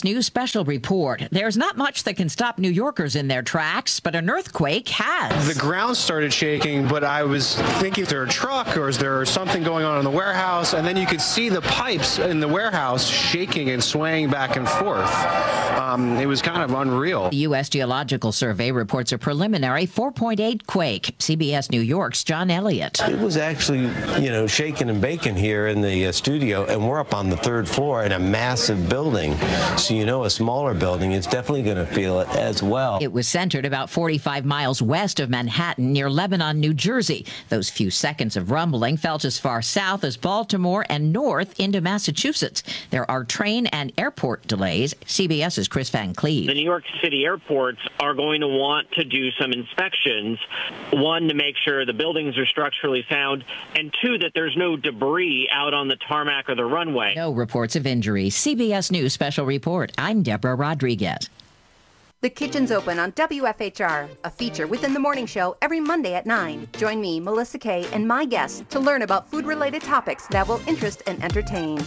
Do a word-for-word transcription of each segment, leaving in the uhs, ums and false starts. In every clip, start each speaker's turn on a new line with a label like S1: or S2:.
S1: S News special report. There's not much that can stop New Yorkers in their tracks, but an earthquake has.
S2: The ground started shaking, but I was thinking, is there a truck or is there something going on in the warehouse? And then you could see the pipes in the warehouse shaking and swaying back and forth. Um, it was kind of unreal.
S1: The U S Geological Survey reports a preliminary four point eight quake. C B S New York's John Elliott.
S3: It was actually, you know, shaking and baking here in the uh, studio, and we're up on the third floor in a massive building. So, you know, a smaller building is definitely going to feel it as well.
S1: It was centered about forty-five miles west of Manhattan near Lebanon, New Jersey. Those few seconds of rumbling felt as far south as Baltimore and north into Massachusetts. There are train and airport delays. CBS's Chris Van Cleve.
S4: The New York City airports are going to want to do some inspections. One, to make sure the buildings are structurally sound, and two, that there's no debris out on the tarmac or the runway.
S1: No reports of injuries. C B S News special report. I'm Deborah Rodriguez.
S5: The Kitchen's Open on W F H R, a feature within the morning show every Monday at nine. Join me, Melissa Kay, and my guests to learn about food-related topics that will interest and entertain.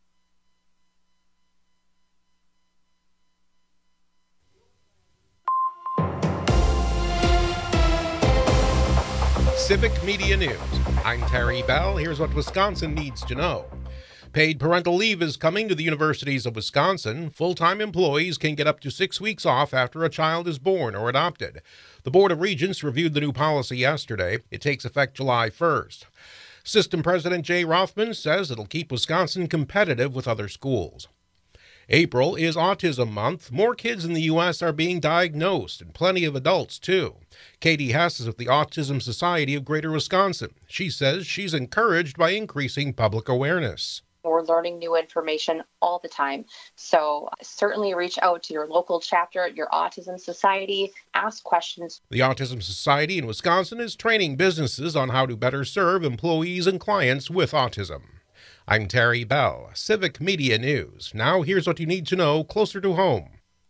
S6: Civic Media News. I'm Terry Bell. Here's what Wisconsin needs to know. Paid parental leave is coming to the universities of Wisconsin. Full-time employees can get up to six weeks off after a child is born or adopted. The Board of Regents reviewed the new policy yesterday. It takes effect July first. System President Jay Rothman says it'll keep Wisconsin competitive with other schools. April is Autism Month. More kids in the U S are being diagnosed, and plenty of adults, too. Katie Hess is with the Autism Society of Greater Wisconsin. She says she's encouraged by increasing public awareness.
S7: We're learning new information all the time. So certainly reach out to your local chapter, your Autism Society, ask questions.
S6: The Autism Society in Wisconsin is training businesses on how to better serve employees and clients with autism. I'm Terry Bell, Civic Media News. Now here's what you need to know closer to home.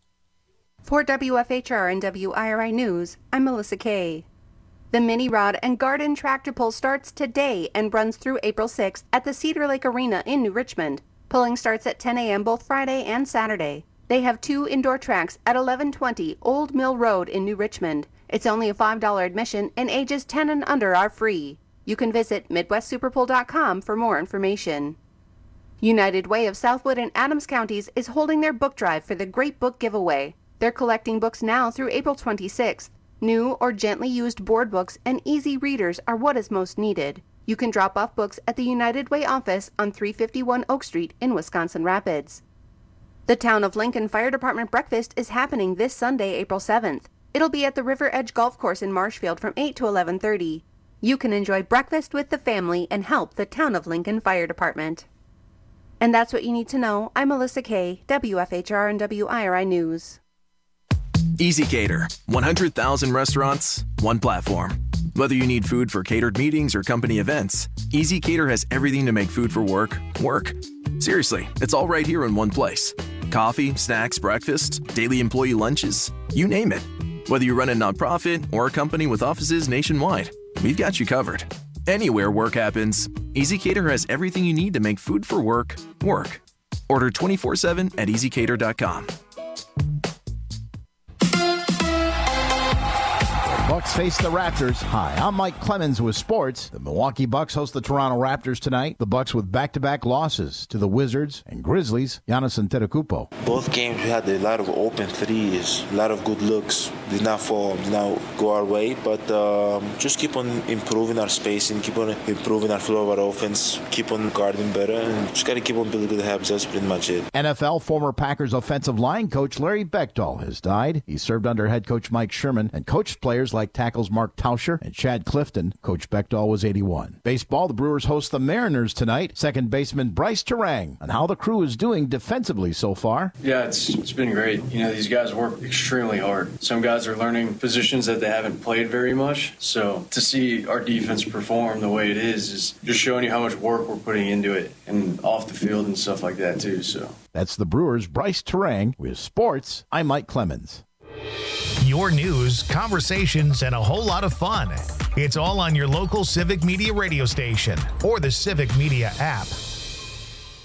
S5: For W F H R and W I R I News, I'm Melissa Kay. The Mini Rod and Garden Tractor Pull starts today and runs through April sixth at the Cedar Lake Arena in New Richmond. Pulling starts at ten a.m. both Friday and Saturday. They have two indoor tracks at eleven twenty Old Mill Road in New Richmond. It's only a five dollars admission and ages ten and under are free. You can visit Midwest Super Pull dot com for more information. United Way of Southwood and Adams Counties is holding their book drive for the Great Book Giveaway. They're collecting books now through April twenty-sixth. New or gently used board books and easy readers are what is most needed. You can drop off books at the United Way office on three fifty-one Oak Street in Wisconsin Rapids. The Town of Lincoln Fire Department Breakfast is happening this Sunday, April seventh. It'll be at the River Edge Golf Course in Marshfield from eight to eleven thirty. You can enjoy breakfast with the family and help the Town of Lincoln Fire Department. And that's what you need to know. I'm Melissa Kay, W F H R and W I R I News.
S8: EasyCater. one hundred thousand restaurants, one platform. Whether you need food for catered meetings or company events, EasyCater has everything to make food for work, work. Seriously, it's all right here in one place. Coffee, snacks, breakfast, daily employee lunches, you name it. Whether you run a nonprofit or a company with offices nationwide, we've got you covered. Anywhere work happens, EasyCater has everything you need to make food for work, work. Order twenty-four seven at easy cater dot com.
S9: Bucks face the Raptors. Hi, I'm Mike Clemens with sports. The Milwaukee Bucks host the Toronto Raptors tonight. The Bucks with back-to-back losses to the Wizards and Grizzlies. Giannis Antetokounmpo.
S10: Both games we had a lot of open threes, a lot of good looks. Did not fall, did not go our way, but um, just keep on improving our spacing, keep on improving our flow of our offense, keep on guarding better, and just got to keep on building good habits. That's pretty much it.
S9: N F L former Packers offensive line coach Larry Beckdahl has died. He served under head coach Mike Sherman and coached players like tackles Mark Tauscher and Chad Clifton. Coach Beckdahl was eighty-one. Baseball, the Brewers host the Mariners tonight. Second baseman Bryce Terang on how the crew is doing defensively so far.
S11: Yeah, it's it's been great. You know, these guys work extremely hard. Some guys are learning positions that they haven't played very much. So to see our defense perform the way it is is just showing you how much work we're putting into it and off the field and stuff like that too. So
S9: that's the Brewers' Bryce Terang. With sports, I'm Mike Clemens.
S12: Your news, conversations, and a whole lot of fun. It's all on your local Civic Media radio station or the Civic Media app.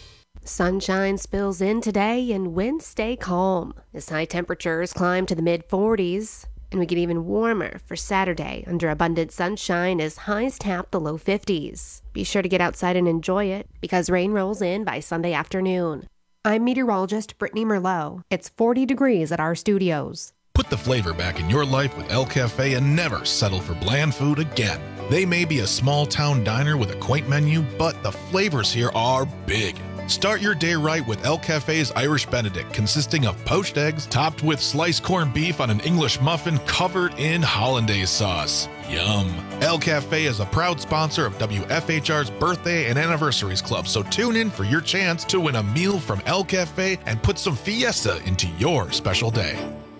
S13: Sunshine spills in today and winds stay calm as high temperatures climb to the mid forties. And we get even warmer for Saturday under abundant sunshine as highs tap the low fifties. Be sure to get outside and enjoy it because rain rolls in by Sunday afternoon. I'm meteorologist Brittany Merlot. It's forty degrees at our studios.
S14: Put the flavor back in your life with El Cafe and never settle for bland food again. They may be a small-town diner with a quaint menu, but the flavors here are big. Start your day right with El Cafe's Irish Benedict, consisting of poached eggs topped with sliced corned beef on an English muffin covered in hollandaise sauce. Yum. El Cafe is a proud sponsor of W F H R's Birthday and Anniversaries Club, so tune in for your chance to win a meal from El Cafe and put some fiesta into your special day.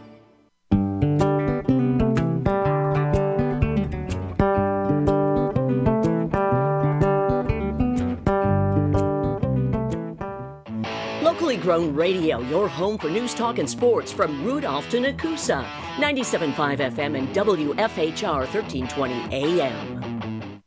S15: Grown Radio, your home for news, talk, and sports from Rudolph to Nakusa. ninety-seven point five F M and W F H R thirteen twenty A M.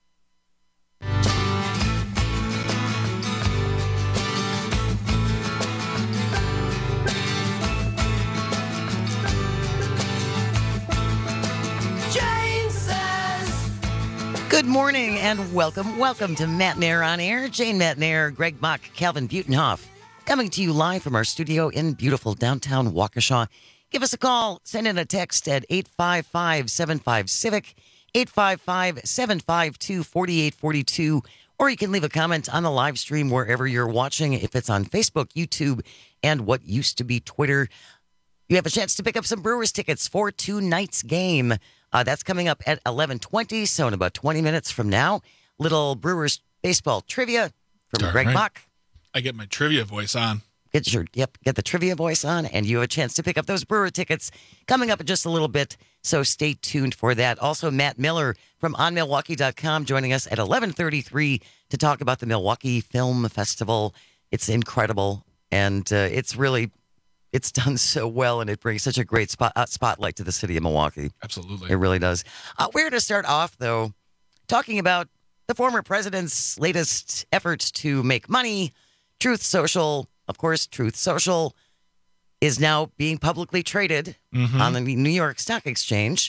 S16: Good morning and welcome, welcome to Matt Nair on Air. Jane Matt Nair, Greg Mock, Calvin Butenhoff. Coming to you live from our studio in beautiful downtown Waukesha. Give us a call. Send in a text at eight five five, seven five, civic, eight five five, seven five two, four eight four two, or you can leave a comment on the live stream wherever you're watching, if it's on Facebook, YouTube, and what used to be Twitter. You have a chance to pick up some Brewers tickets for tonight's game. Uh, that's coming up at eleven twenty, so in about twenty minutes from now. Little Brewers baseball trivia from
S14: All
S16: Greg
S14: right.
S16: Mock.
S14: I get my trivia voice on.
S16: Get your yep, get the trivia voice on, and you have a chance to pick up those Brewer tickets coming up in just a little bit. So stay tuned for that. Also, Matt Miller from on milwaukee dot com joining us at eleven thirty-three to talk about the Milwaukee Film Festival. It's incredible, and uh, it's really it's done so well, and it brings such a great spot uh, spotlight to the city of Milwaukee.
S14: Absolutely,
S16: it really does. Uh, we're to start off though, talking about the former president's latest efforts to make money. Truth Social, of course, Truth Social is now being publicly traded
S14: mm-hmm.
S16: on the New York Stock Exchange.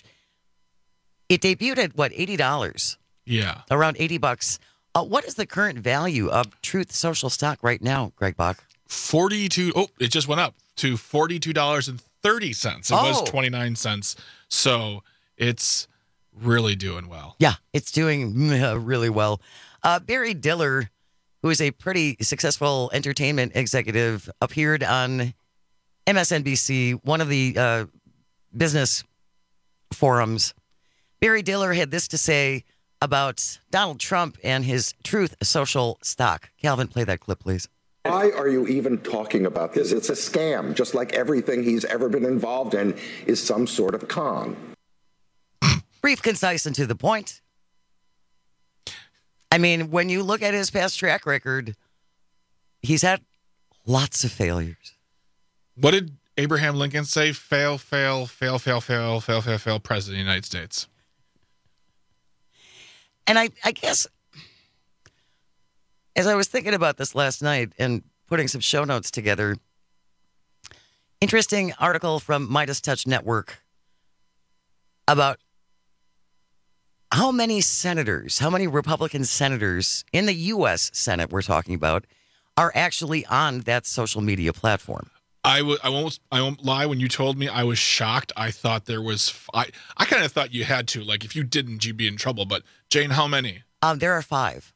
S16: It debuted at, what, eighty dollars?
S14: Yeah.
S16: Around eighty bucks. Uh, what is the current value of Truth Social stock right now, Greg Bach?
S14: forty-two Oh, it just went up to forty-two dollars and thirty cents. It
S16: oh.
S14: was twenty-nine cents. So it's really doing well.
S16: Yeah, it's doing uh, really well. Uh, Barry Diller, who is a pretty successful entertainment executive, appeared on M S N B C, one of the uh, business forums. Barry Diller had this to say about Donald Trump and his Truth Social stock. Calvin, play that clip, please.
S17: Why are you even talking about this? It's a scam, just like everything he's ever been involved in is some sort of con.
S16: Brief, concise, and to the point. I mean, when you look at his past track record, he's had lots of failures.
S14: What did Abraham Lincoln say? Fail, fail, fail, fail, fail, fail, fail, fail, President of the United States.
S16: And I, I guess, as I was thinking about this last night and putting some show notes together, interesting article from Midas Touch Network about how many senators, how many Republican senators in the U S Senate we're talking about are actually on that social media platform.
S14: I, w- I won't I won't lie. When you told me, I was shocked. I thought there was f- I, I kind of thought you had to. Like, if you didn't, you'd be in trouble. But Jane, how many?
S16: Um, there are five.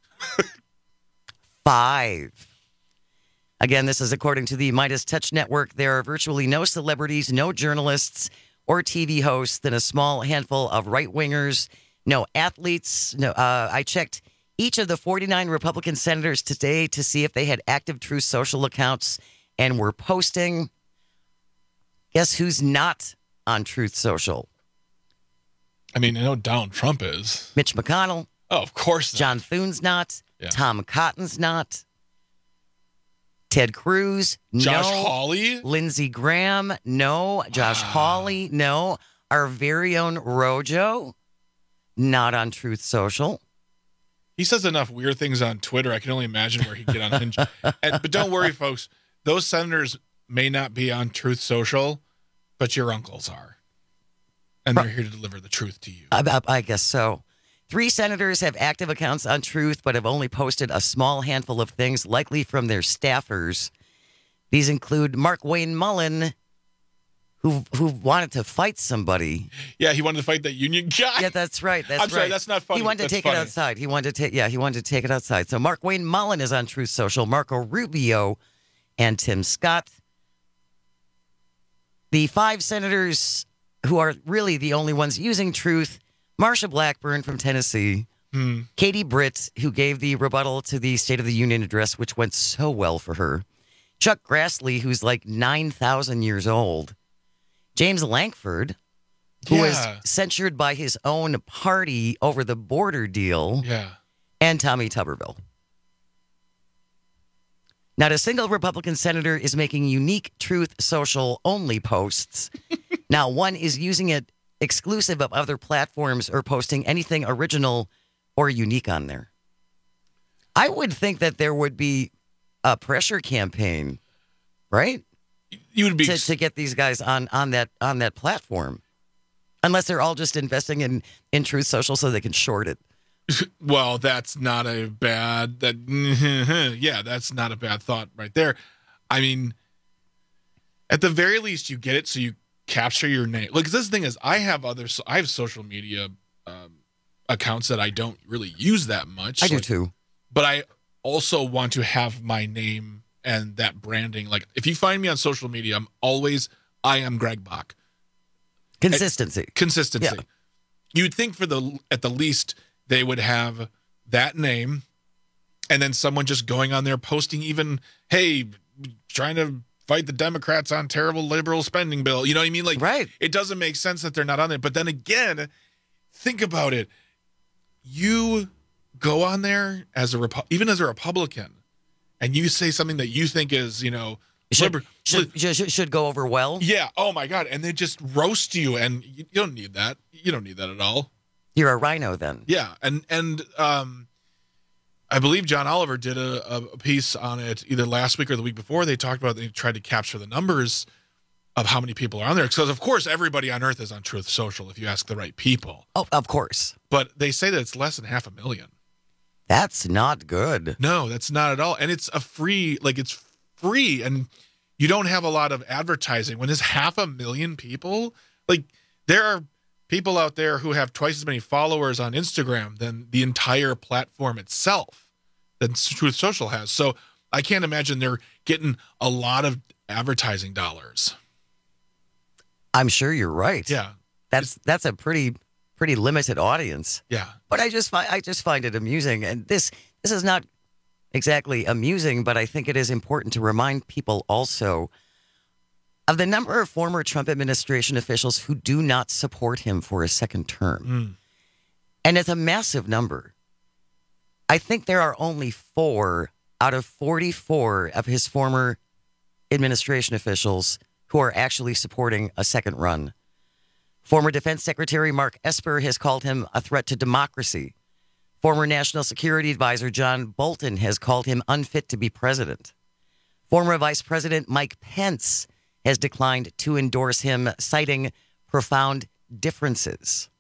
S16: Five. Again, this is according to the Midas Touch Network. There are virtually no celebrities, no journalists or T V hosts, then a small handful of right-wingers, no athletes. No, uh, I checked each of the forty-nine Republican senators today to see if they had active Truth Social accounts and were posting. Guess who's not on Truth Social?
S14: I mean, I know Donald Trump is.
S16: Mitch McConnell.
S14: Oh, of course not.
S16: John Thune's not.
S14: Yeah.
S16: Tom Cotton's not. Ted Cruz,
S14: Josh
S16: no.
S14: Hawley?
S16: Lindsey Graham, no. Josh
S14: Wow.
S16: Hawley, no. Our very own Rojo, not on Truth Social.
S18: He says enough weird things on Twitter. I can only imagine where he'd get on Hinge. and, but don't worry, folks. Those senators may not be on Truth Social, but your uncles are. And they're here to deliver the truth to you.
S16: I, I guess so. Three senators have active accounts on Truth, but have only posted a small handful of things, likely from their staffers. These include Mark Wayne Mullen, who who wanted to fight somebody.
S18: Yeah, he wanted to fight that union guy.
S16: Yeah, that's right. That's
S18: I'm sorry,
S16: right.
S18: that's not funny.
S16: He wanted
S18: that's
S16: to take
S18: funny.
S16: it outside. He wanted to take yeah, he wanted to take it outside. So Mark Wayne Mullen is on Truth Social, Marco Rubio, and Tim Scott. The five senators who are really the only ones using Truth: Marsha Blackburn from Tennessee,
S18: hmm.
S16: Katie Britt, who gave the rebuttal to the State of the Union address, which went so well for her, Chuck Grassley, who's like nine thousand years old, James Lankford, who
S18: Yeah.
S16: was censured by his own party over the border deal,
S18: Yeah.
S16: and Tommy Tuberville. Not a single Republican senator is making unique Truth Social only posts. Now, one is using it exclusive of other platforms or posting anything original or unique on there. I would think that there would be a pressure campaign, right?
S18: You would be
S16: to, to get these guys on on that on that platform, unless they're all just investing in in Truth Social so they can short it.
S18: Well, that's not a bad that. Yeah, that's not a bad thought right there. I mean, at the very least, you get it so you capture your name. Look, this thing is, I have other, I have social media um, accounts that I don't really use that much.
S16: I do
S18: like,
S16: too.
S18: But I also want to have my name and that branding. Like, if you find me on social media, I'm always, I am Greg Bach.
S16: Consistency.
S18: And, consistency.
S16: Yeah.
S18: You'd think for the, at the least, they would have that name and then someone just going on there posting even, hey, trying to fight the Democrats on terrible liberal spending bill. You know what I mean? Like,
S16: right.
S18: It doesn't make sense that they're not on there. But then again, think about it. You go on there as a Repu- even as a Republican, and you say something that you think is, you know,
S16: Should,
S18: liber-
S16: should, should, should go over well.
S18: Yeah. Oh my God. And they just roast you, and you, you don't need that. You don't need that at all.
S16: You're a rhino then.
S18: Yeah. And, and, um, I believe John Oliver did a, a piece on it either last week or the week before. They talked about, they tried to capture the numbers of how many people are on there. Because, of course, everybody on Earth is on Truth Social if you ask the right people.
S16: Oh, of course.
S18: But they say that it's less than half a million.
S16: That's not good.
S18: No, that's not at all. And it's a free, like, it's free. And you don't have a lot of advertising. When there's half a million people, like, there are people out there who have twice as many followers on Instagram than the entire platform itself that Truth Social has. So I can't imagine they're getting a lot of advertising dollars.
S16: I'm sure you're right.
S18: Yeah.
S16: That's that's a pretty pretty limited audience.
S18: Yeah.
S16: But I just find I just find it amusing, and this this is not exactly amusing, but I think it is important to remind people also of the number of former Trump administration officials who do not support him for a second term.
S18: Mm.
S16: And it's a massive number. I think there are only four out of forty-four of his former administration officials who are actually supporting a second run. Former Defense Secretary Mark Esper has called him a threat to democracy. Former National Security Advisor John Bolton has called him unfit to be president. Former Vice President Mike Pence has declined to endorse him, citing profound differences.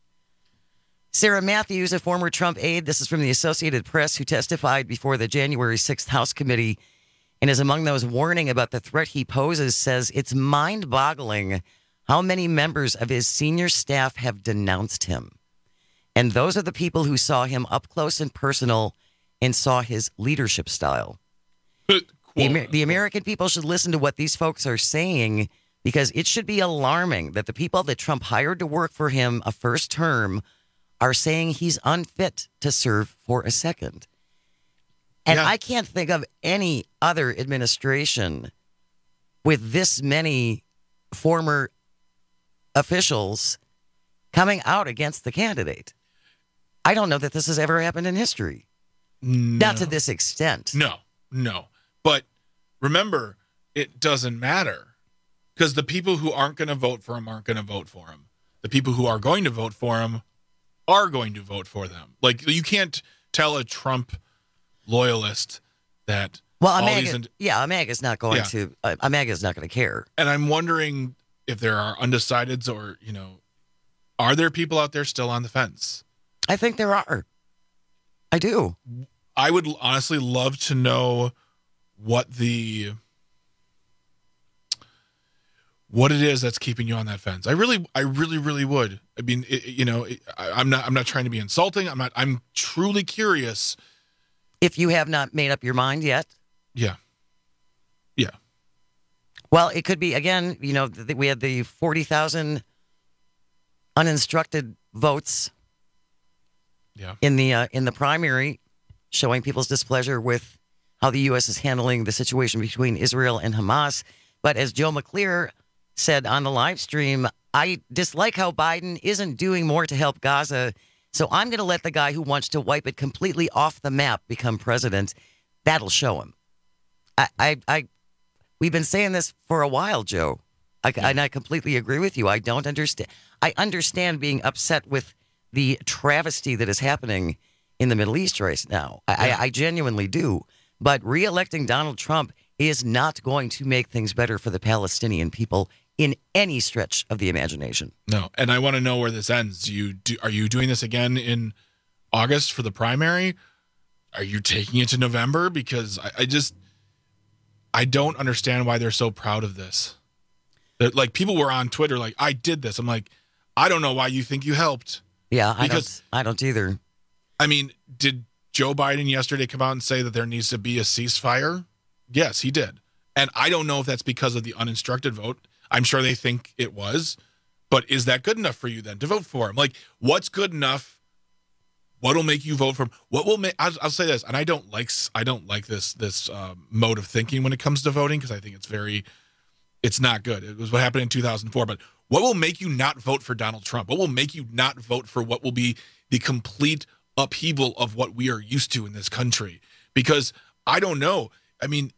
S16: Sarah Matthews, a former Trump aide, this is from the Associated Press, who testified before the January sixth House Committee and is among those warning about the threat he poses, says it's mind-boggling how many members of his senior staff have denounced him. And those are the people who saw him up close and personal and saw his leadership style. The, Amer- the American people should listen to what these folks are saying, because it should be alarming that the people that Trump hired to work for him a first term are saying he's unfit to serve for a second. And yeah. I can't think of any other administration with this many former officials coming out against the candidate. I don't know that this has ever happened in history.
S18: No.
S16: Not to this extent.
S18: No, no. But remember, it doesn't matter, because the people who aren't going to vote for him aren't going to vote for him. The people who are going to vote for him are going to vote for them. Like, you can't tell a Trump loyalist that
S16: Well,
S18: all
S16: Amaga,
S18: these ind-
S16: yeah, Amaga's not going
S18: Yeah.
S16: to. Uh, Amaga's not going to care.
S18: and I'm wondering if there are undecideds or, you know, are there people out there still on the fence?
S16: I think there are. I do.
S18: I would honestly love to know what the what it is that's keeping you on that fence. I really, I really, really would. I mean, it, you know, it, I, I'm not, I'm not trying to be insulting. I'm not. I'm truly curious.
S16: If you have not made up your mind yet,
S18: Yeah. Yeah.
S16: well, it could be again. You know, th- we had the forty thousand uninstructed votes.
S18: Yeah.
S16: In the uh, in the primary, showing people's displeasure with how the U S is handling the situation between Israel and Hamas. But as Joe McClear said on the live stream, I dislike how Biden isn't doing more to help Gaza. So I'm going to let the guy who wants to wipe it completely off the map become president. That'll show him. I, I, I we've been saying this for a while, Joe. I, and I completely agree with you. I don't understand. I understand being upset with the travesty that is happening in the Middle East right now. I,
S18: Yeah.
S16: I, I genuinely do. But re-electing Donald Trump is not going to make things better for the Palestinian people in any stretch of the imagination.
S18: No, and I want to know where this ends. You do, are you doing this again in August for the primary? Are you taking it to November? Because I, I just, I don't understand why they're so proud of this. That, like, people were on Twitter like, I did this. I'm like, I don't know why you think you helped.
S16: Yeah, I
S18: Because-
S16: don't. I don't either.
S18: I mean, did Joe Biden yesterday come out and say that there needs to be a ceasefire? Yes, he did. And I don't know if that's because of the uninstructed vote. I'm sure they think it was. But is that good enough for you then to vote for him? Like, what's good enough? What'll make you vote for him? What will make? I'll, I'll say this, and I don't like I don't like this this uh, mode of thinking when it comes to voting because I think it's very, it's not good. It was what happened in two thousand four. But what will make you not vote for Donald Trump? What will make you not vote for what will be the complete upheaval of what we are used to in this country? Because I don't know. I mean,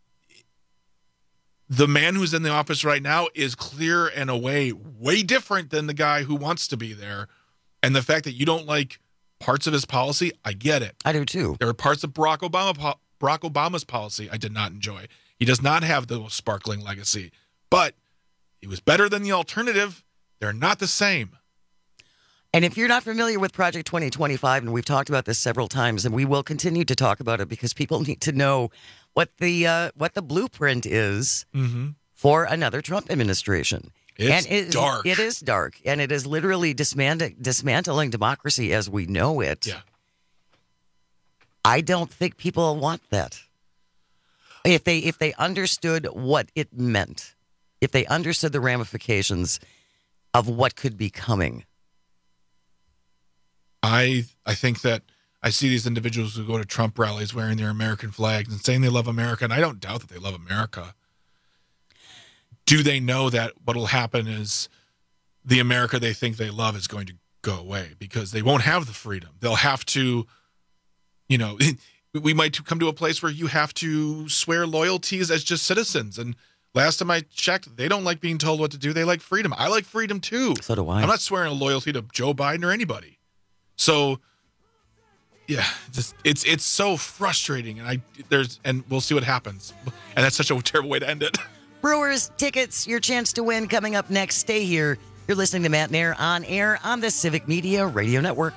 S18: the man who's in the office right now is clear and away way different than the guy who wants to be there. And the fact that you don't like parts of his policy, I get it.
S16: I do too.
S18: There are parts of Barack Obama po- Barack Obama's policy I did not enjoy. He does not have the most sparkling legacy, but he was better than the alternative. They're not the same.
S16: And if you're not familiar with Project twenty twenty-five, and we've talked about this several times, and we will continue to talk about it because people need to know what the uh, what the blueprint is
S18: Mm-hmm.
S16: for another Trump administration.
S18: It's
S16: and it,
S18: dark.
S16: It is dark, and it is literally dismantling, dismantling democracy as we know it.
S18: Yeah.
S16: I don't think people want that. If they if they understood what it meant, if they understood the ramifications of what could be coming.
S18: I I think that I see these individuals who go to Trump rallies wearing their American flags and saying they love America, and I don't doubt that they love America. Do they know that what will happen is the America they think they love is going to go away because they won't have the freedom. They'll have to, you know, we might come to a place where you have to swear loyalties as just citizens. And last time I checked, they don't like being told what to do. They like freedom. I like freedom too.
S16: So do I.
S18: I'm not swearing a loyalty to Joe Biden or anybody. So, yeah, just it's it's so frustrating, and I there's and we'll see what happens. And that's such a terrible way to end it.
S16: Brewers tickets, your chance to win coming up next. Stay here. You're listening to Matt Nair on air on the Civic Media Radio Network.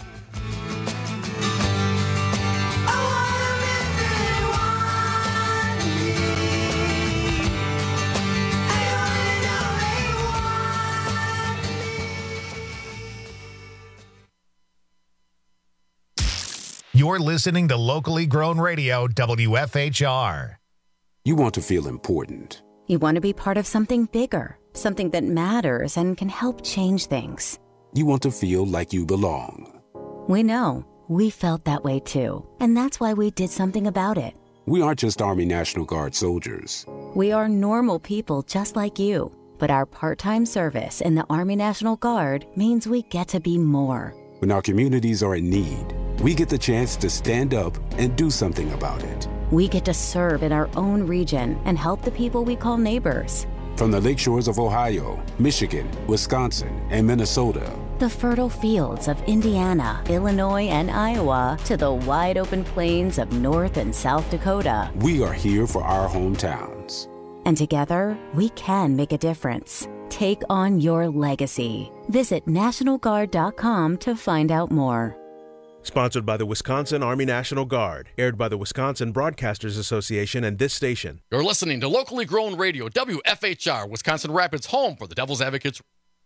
S12: You're listening to locally grown radio, W F H R.
S19: You want to feel important.
S20: You want to be part of something bigger, something that matters and can help change things.
S19: You want to feel like you belong.
S20: We know. We felt that way too. And that's why we did something about it.
S19: We aren't just Army National Guard soldiers.
S20: We are normal people just like you. But our part-time service in the Army National Guard means we get to be more.
S19: When our communities are in need, we get the chance to stand up and do something about it.
S20: We get to serve in our own region and help the people we call neighbors.
S19: From the lakeshores of Ohio, Michigan, Wisconsin, and Minnesota,
S20: The fertile fields of Indiana, Illinois, and Iowa to the wide open plains of North and South Dakota.
S19: We are here for our hometowns.
S20: And together, we can make a difference. Take on your legacy. Visit National Guard dot com to find out more.
S21: Sponsored by the Wisconsin Army National Guard. Aired by the Wisconsin Broadcasters Association and this station.
S22: You're listening to locally grown radio, W F H R, Wisconsin Rapids, home for the Devil's Advocates.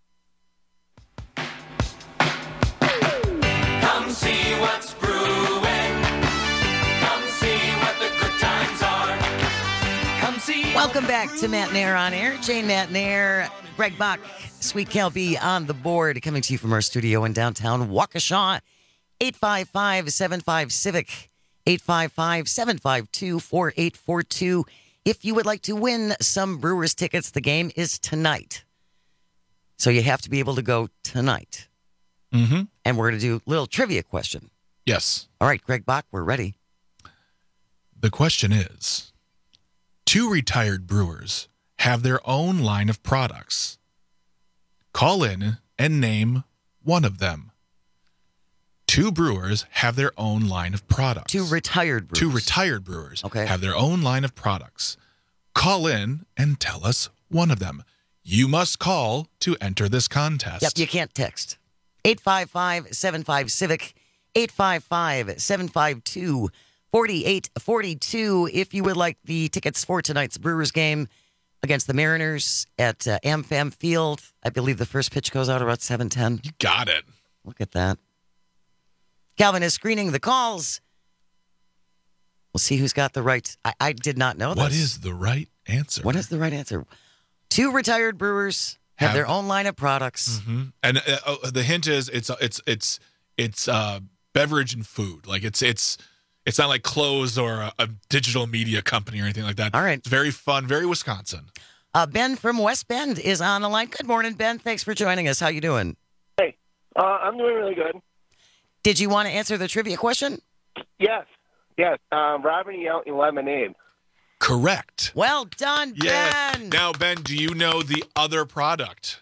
S23: Come see what's brewing. Come see what the good times are. Come see.
S16: Welcome back to Matt Nair on Air. Jane Matt Nair, Greg Bach, Sweet Cal B on the board, coming to you from our studio in downtown Waukesha. eight five five, seven five, CIVIC, eight five five, seven five two, four eight four two. If you would like to win some Brewers tickets, the game is tonight. So you have to be able to go tonight.
S18: Mm-hmm.
S16: And we're going to do a little trivia question.
S18: Yes.
S16: All right, Greg Bach, we're ready.
S18: The question is, two retired brewers have their own line of products. Call in and name one of them. Two brewers have their own line of products.
S16: Two retired brewers.
S18: Two retired brewers
S16: okay.
S18: have their own line of products. Call in and tell us one of them. You must call to enter this contest.
S16: Yep, you can't text. eight five five, seven five, CIVIC, eight five five, seven five two, four eight four two. If you would like the tickets for tonight's Brewers game against the Mariners at uh, AmFam Field, I believe the first pitch goes out about seven ten.
S18: You got it.
S16: Look at that. Calvin is screening the calls. We'll see who's got the right. I, I did not know this.
S18: What is the right answer?
S16: What is the right answer? Two retired brewers have, have their own line of products.
S18: Mm-hmm. And uh, uh, the hint is it's it's it's it's uh, beverage and food. Like it's it's it's not like clothes or a, a digital media company or anything like that.
S16: All right.
S18: It's very fun, very Wisconsin.
S16: Uh, Ben from West Bend is on the line. Good morning, Ben. Thanks for joining us. How you doing?
S24: Hey, uh, I'm doing really good.
S16: Did you want to answer the trivia question?
S24: Yes, yes. Um, Robin Yount and lemonade.
S18: Correct.
S16: Well done,
S18: yeah.
S16: Ben.
S18: Now, Ben, do you know the other product?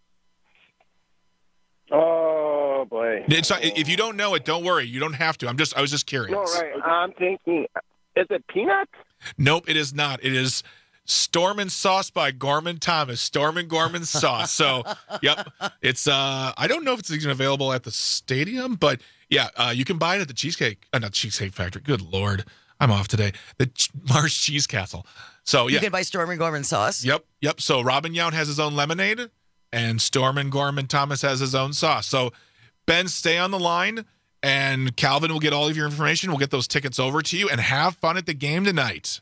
S24: Oh boy.
S18: It's not, if you don't know it, don't worry. You don't have to. I'm just. I was just curious.
S24: No, right. I'm thinking. Is it peanuts?
S18: Nope, it is not. It is Storm and Sauce by Gorman Thomas. Storm and Gorman Sauce. So, yep. It's. Uh, I don't know if it's even available at the stadium, but yeah, uh, you can buy it at the Cheesecake. Uh, not Cheesecake Factory. Good Lord, I'm off today. The Ch- Mars Cheese Castle. So yeah,
S16: you can buy Storm and Gorman Sauce.
S18: Yep, yep. So Robin Yount has his own lemonade, and Storm and Gorman Thomas has his own sauce. So Ben, stay on the line, and Calvin will get all of your information. We'll get those tickets over to you, and have fun at the game tonight.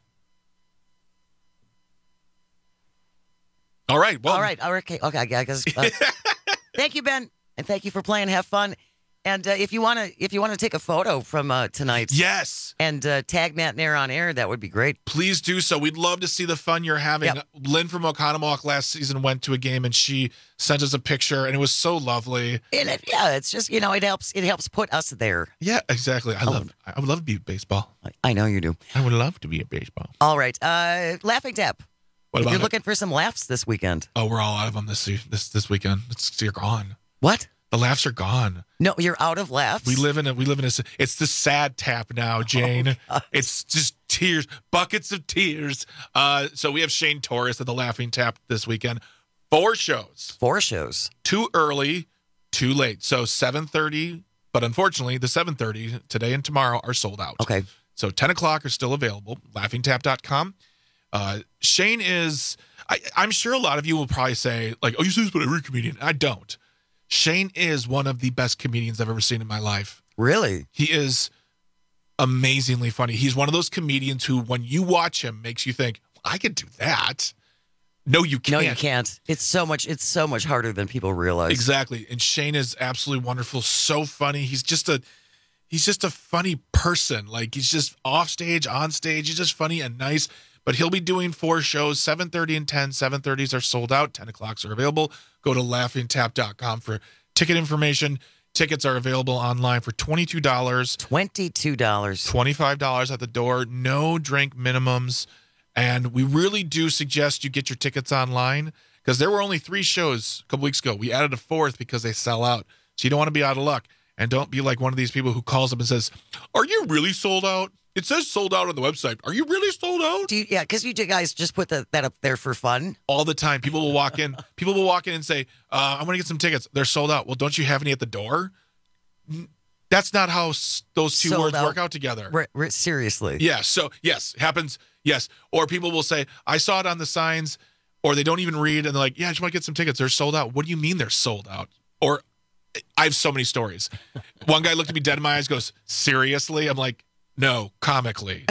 S18: All right. Well,
S16: all right. Okay. Okay. I guess. Uh, thank you, Ben, and thank you for playing. Have fun. And uh, if you want to, if you want to take a photo from uh, tonight,
S18: yes,
S16: and uh, tag Matt Nair on air, that would be great.
S18: Please do so. We'd love to see the fun you're having.
S16: Yep.
S18: Lynn from Oconomowoc last season went to a game, and she sent us a picture, and it was so lovely.
S16: And it, yeah, it's just, you know, it helps. It helps put us there.
S18: Yeah, exactly. I oh. love. I would love to be at baseball.
S16: I, I know you do.
S18: I would love to be at baseball.
S16: All right, uh, Laughing Tap.
S18: What
S16: if
S18: about
S16: you're
S18: it?
S16: looking for some laughs this weekend.
S18: Oh, we're all out of them this this this weekend. It's you're gone.
S16: What?
S18: The laughs are gone.
S16: No, you're out of laughs.
S18: We live in a we live in a. It's the sad tap now, Jane. Oh, it's just tears, buckets of tears. Uh, so we have Shane Torres at the Laughing Tap this weekend. Four shows.
S16: Four shows.
S18: Too early, too late. So seven thirty, but unfortunately, the seven thirty today and tomorrow are sold out.
S16: Okay.
S18: So ten o'clock are still available. laughing tap dot com. Uh, Shane is. I, I'm sure a lot of you will probably say, like, "Oh, you say this about every comedian." I don't. Shane is one of the best comedians I've ever seen in my life.
S16: Really?
S18: He is amazingly funny. He's one of those comedians who, when you watch him, makes you think, I could do that. No, you can't.
S16: No, you can't. It's so much, it's so much harder than people realize.
S18: Exactly. And Shane is absolutely wonderful. So funny. He's just a, he's just a funny person. Like, he's just off stage, on stage. He's just funny and nice. But he'll be doing four shows, seven thirty and ten. seven thirties are sold out. ten o'clocks are available. Go to laughing tap dot com for ticket information. Tickets are available online for twenty-two dollars.
S16: twenty-two dollars.
S18: twenty-five dollars at the door. No drink minimums. And we really do suggest you get your tickets online because there were only three shows a couple weeks ago. We added a fourth because they sell out. So you don't want to be out of luck. And don't be like one of these people who calls up and says, are you really sold out? It says sold out on the website. Are you really sold out?
S16: Do you, yeah, because you guys just put the, that up there for fun.
S18: All the time. People will walk in. People will walk in and say, uh, I'm going to get some tickets. They're sold out. Well, don't you have any at the door? That's not how s- those two
S16: Sold
S18: words
S16: out.
S18: work out together.
S16: Re- re- seriously.
S18: Yeah. So, yes, happens. Yes. Or people will say, I saw it on the signs, or they don't even read, and they're like, yeah, I just want to get some tickets. They're sold out. What do you mean they're sold out? Or I have so many stories. One guy looked at me dead in my eyes, goes, seriously? I'm like, no, comically.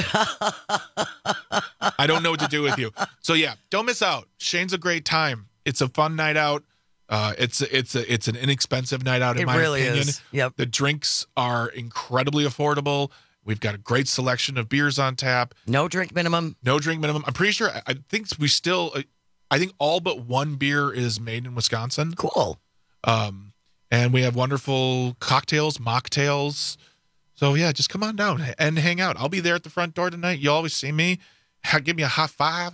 S18: I don't know what to do with you. So, yeah, don't miss out. Shane's a great time. It's a fun night out. Uh, it's it's a, it's an inexpensive night out in
S16: It
S18: my
S16: really
S18: opinion.
S16: is. Yep.
S18: The drinks are incredibly affordable. We've got a great selection of beers on tap.
S16: No drink minimum.
S18: No drink minimum. I'm pretty sure. I, I think we still. I think all but one beer is made in Wisconsin.
S16: Cool.
S18: Um, and we have wonderful cocktails, mocktails. So yeah, just come on down and hang out. I'll be there at the front door tonight. You always see me. Ha- Give me a high five.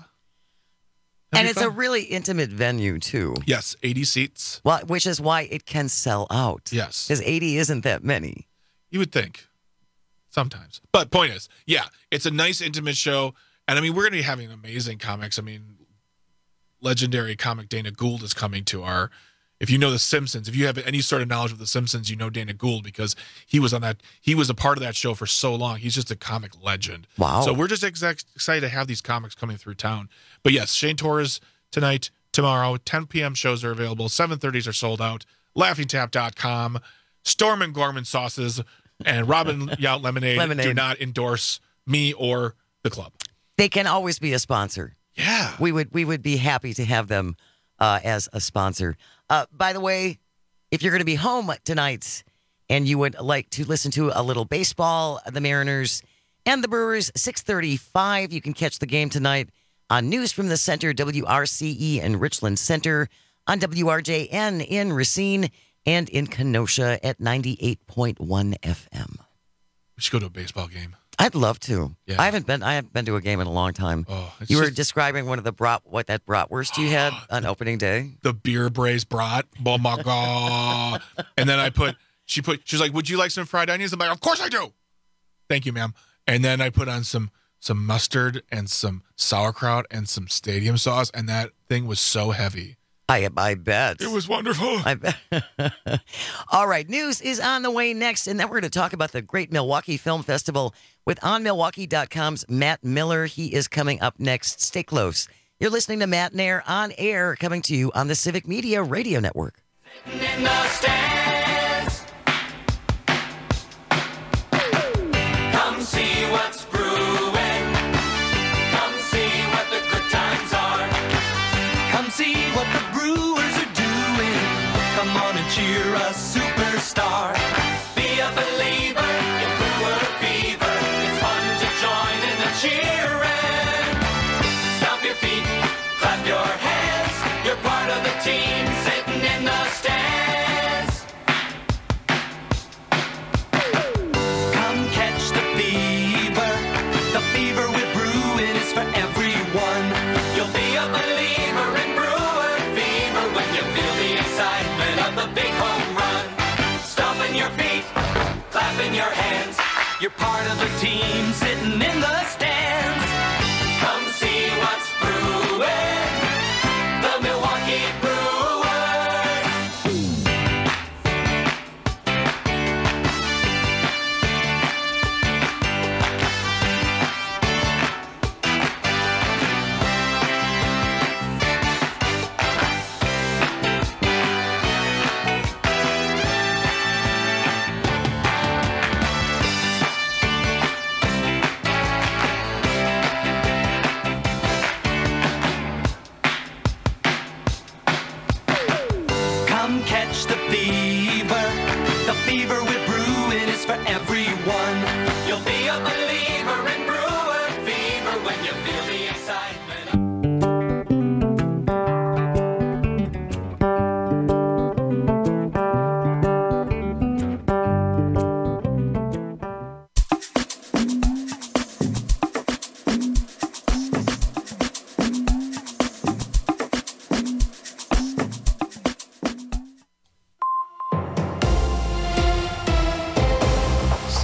S16: And it's a really intimate venue, too.
S18: Yes, eighty seats.
S16: Well, which is why it can sell out.
S18: Yes.
S16: Because eighty isn't that many.
S18: You would think. Sometimes. But point is, yeah, it's a nice, intimate show. And, I mean, we're going to be having amazing comics. I mean, legendary comic Dana Gould is coming to our... If you know The Simpsons, if you have any sort of knowledge of The Simpsons, you know Dana Gould because he was on that. He was a part of that show for so long. He's just a comic legend.
S16: Wow.
S18: So we're just ex- excited to have these comics coming through town. But yes, Shane Torres tonight, tomorrow, ten p.m. shows are available. seven thirties are sold out. laughing tap dot com. Storm and Gorman sauces and Robin Yount Lemonade,
S16: Lemonade
S18: do not endorse me or the club.
S16: They can always be a sponsor.
S18: Yeah.
S16: We would we would be happy to have them uh, as a sponsor. Uh, by the way, if you're going to be home tonight and you would like to listen to a little baseball, the Mariners and the Brewers, six thirty-five, you can catch the game tonight on News from the Center, W R C E in Richland Center, on W R J N in Racine, and in Kenosha at ninety-eight point one F M.
S18: We should go to a baseball game.
S16: I'd love to.
S18: Yeah.
S16: I haven't been. I haven't been to a game in a long time.
S18: Oh, it's
S16: you were
S18: just-
S16: describing one of the brat, what that bratwurst you had on opening day.
S18: The beer braised brat. Oh my god! And then I put. She put. She was like, "Would you like some fried onions?" I'm like, "Of course I do." Thank you, ma'am. And then I put on some some mustard and some sauerkraut and some stadium sauce, and that thing was so heavy.
S16: I I bet.
S18: It was wonderful.
S16: I bet. All right, news is on the way next, and then we're going to talk about the Great Milwaukee Film Festival with on milwaukee dot com's Matt Miller. He is coming up next. Stay close. You're listening to Matt Nair on air, coming to you on the Civic Media Radio Network.
S23: In the stands. Come see what's brewing. Come see what the good times are. Come see what the Brewers are doing. Come on and cheer a superstar. Be a believer in Brewer fever. It's fun to join in the cheering. Stomp your feet, clap your hands. You're part of the team sitting in the stands. Come catch the fever. The fever with Brewing is for everyone. You'll be a believer in Brewer fever when you feel the excitement of the big home run. Stomping your feet, clapping your hands. You're part of the team sitting in the stands. Come see what's brewing. The Milwaukee Brewers. Come catch the fever. The fever with Brewing is for everyone. You'll be a believer in Brewer fever when you feel the excitement.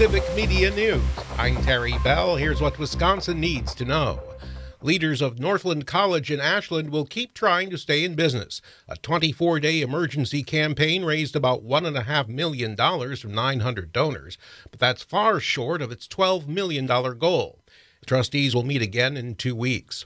S6: Civic Media News. I'm Terry Bell. Here's what Wisconsin needs to know. Leaders of Northland College in Ashland will keep trying to stay in business. A twenty-four day emergency campaign raised about one point five million dollars from nine hundred donors, but that's far short of its twelve million dollars goal. The trustees will meet again in two weeks.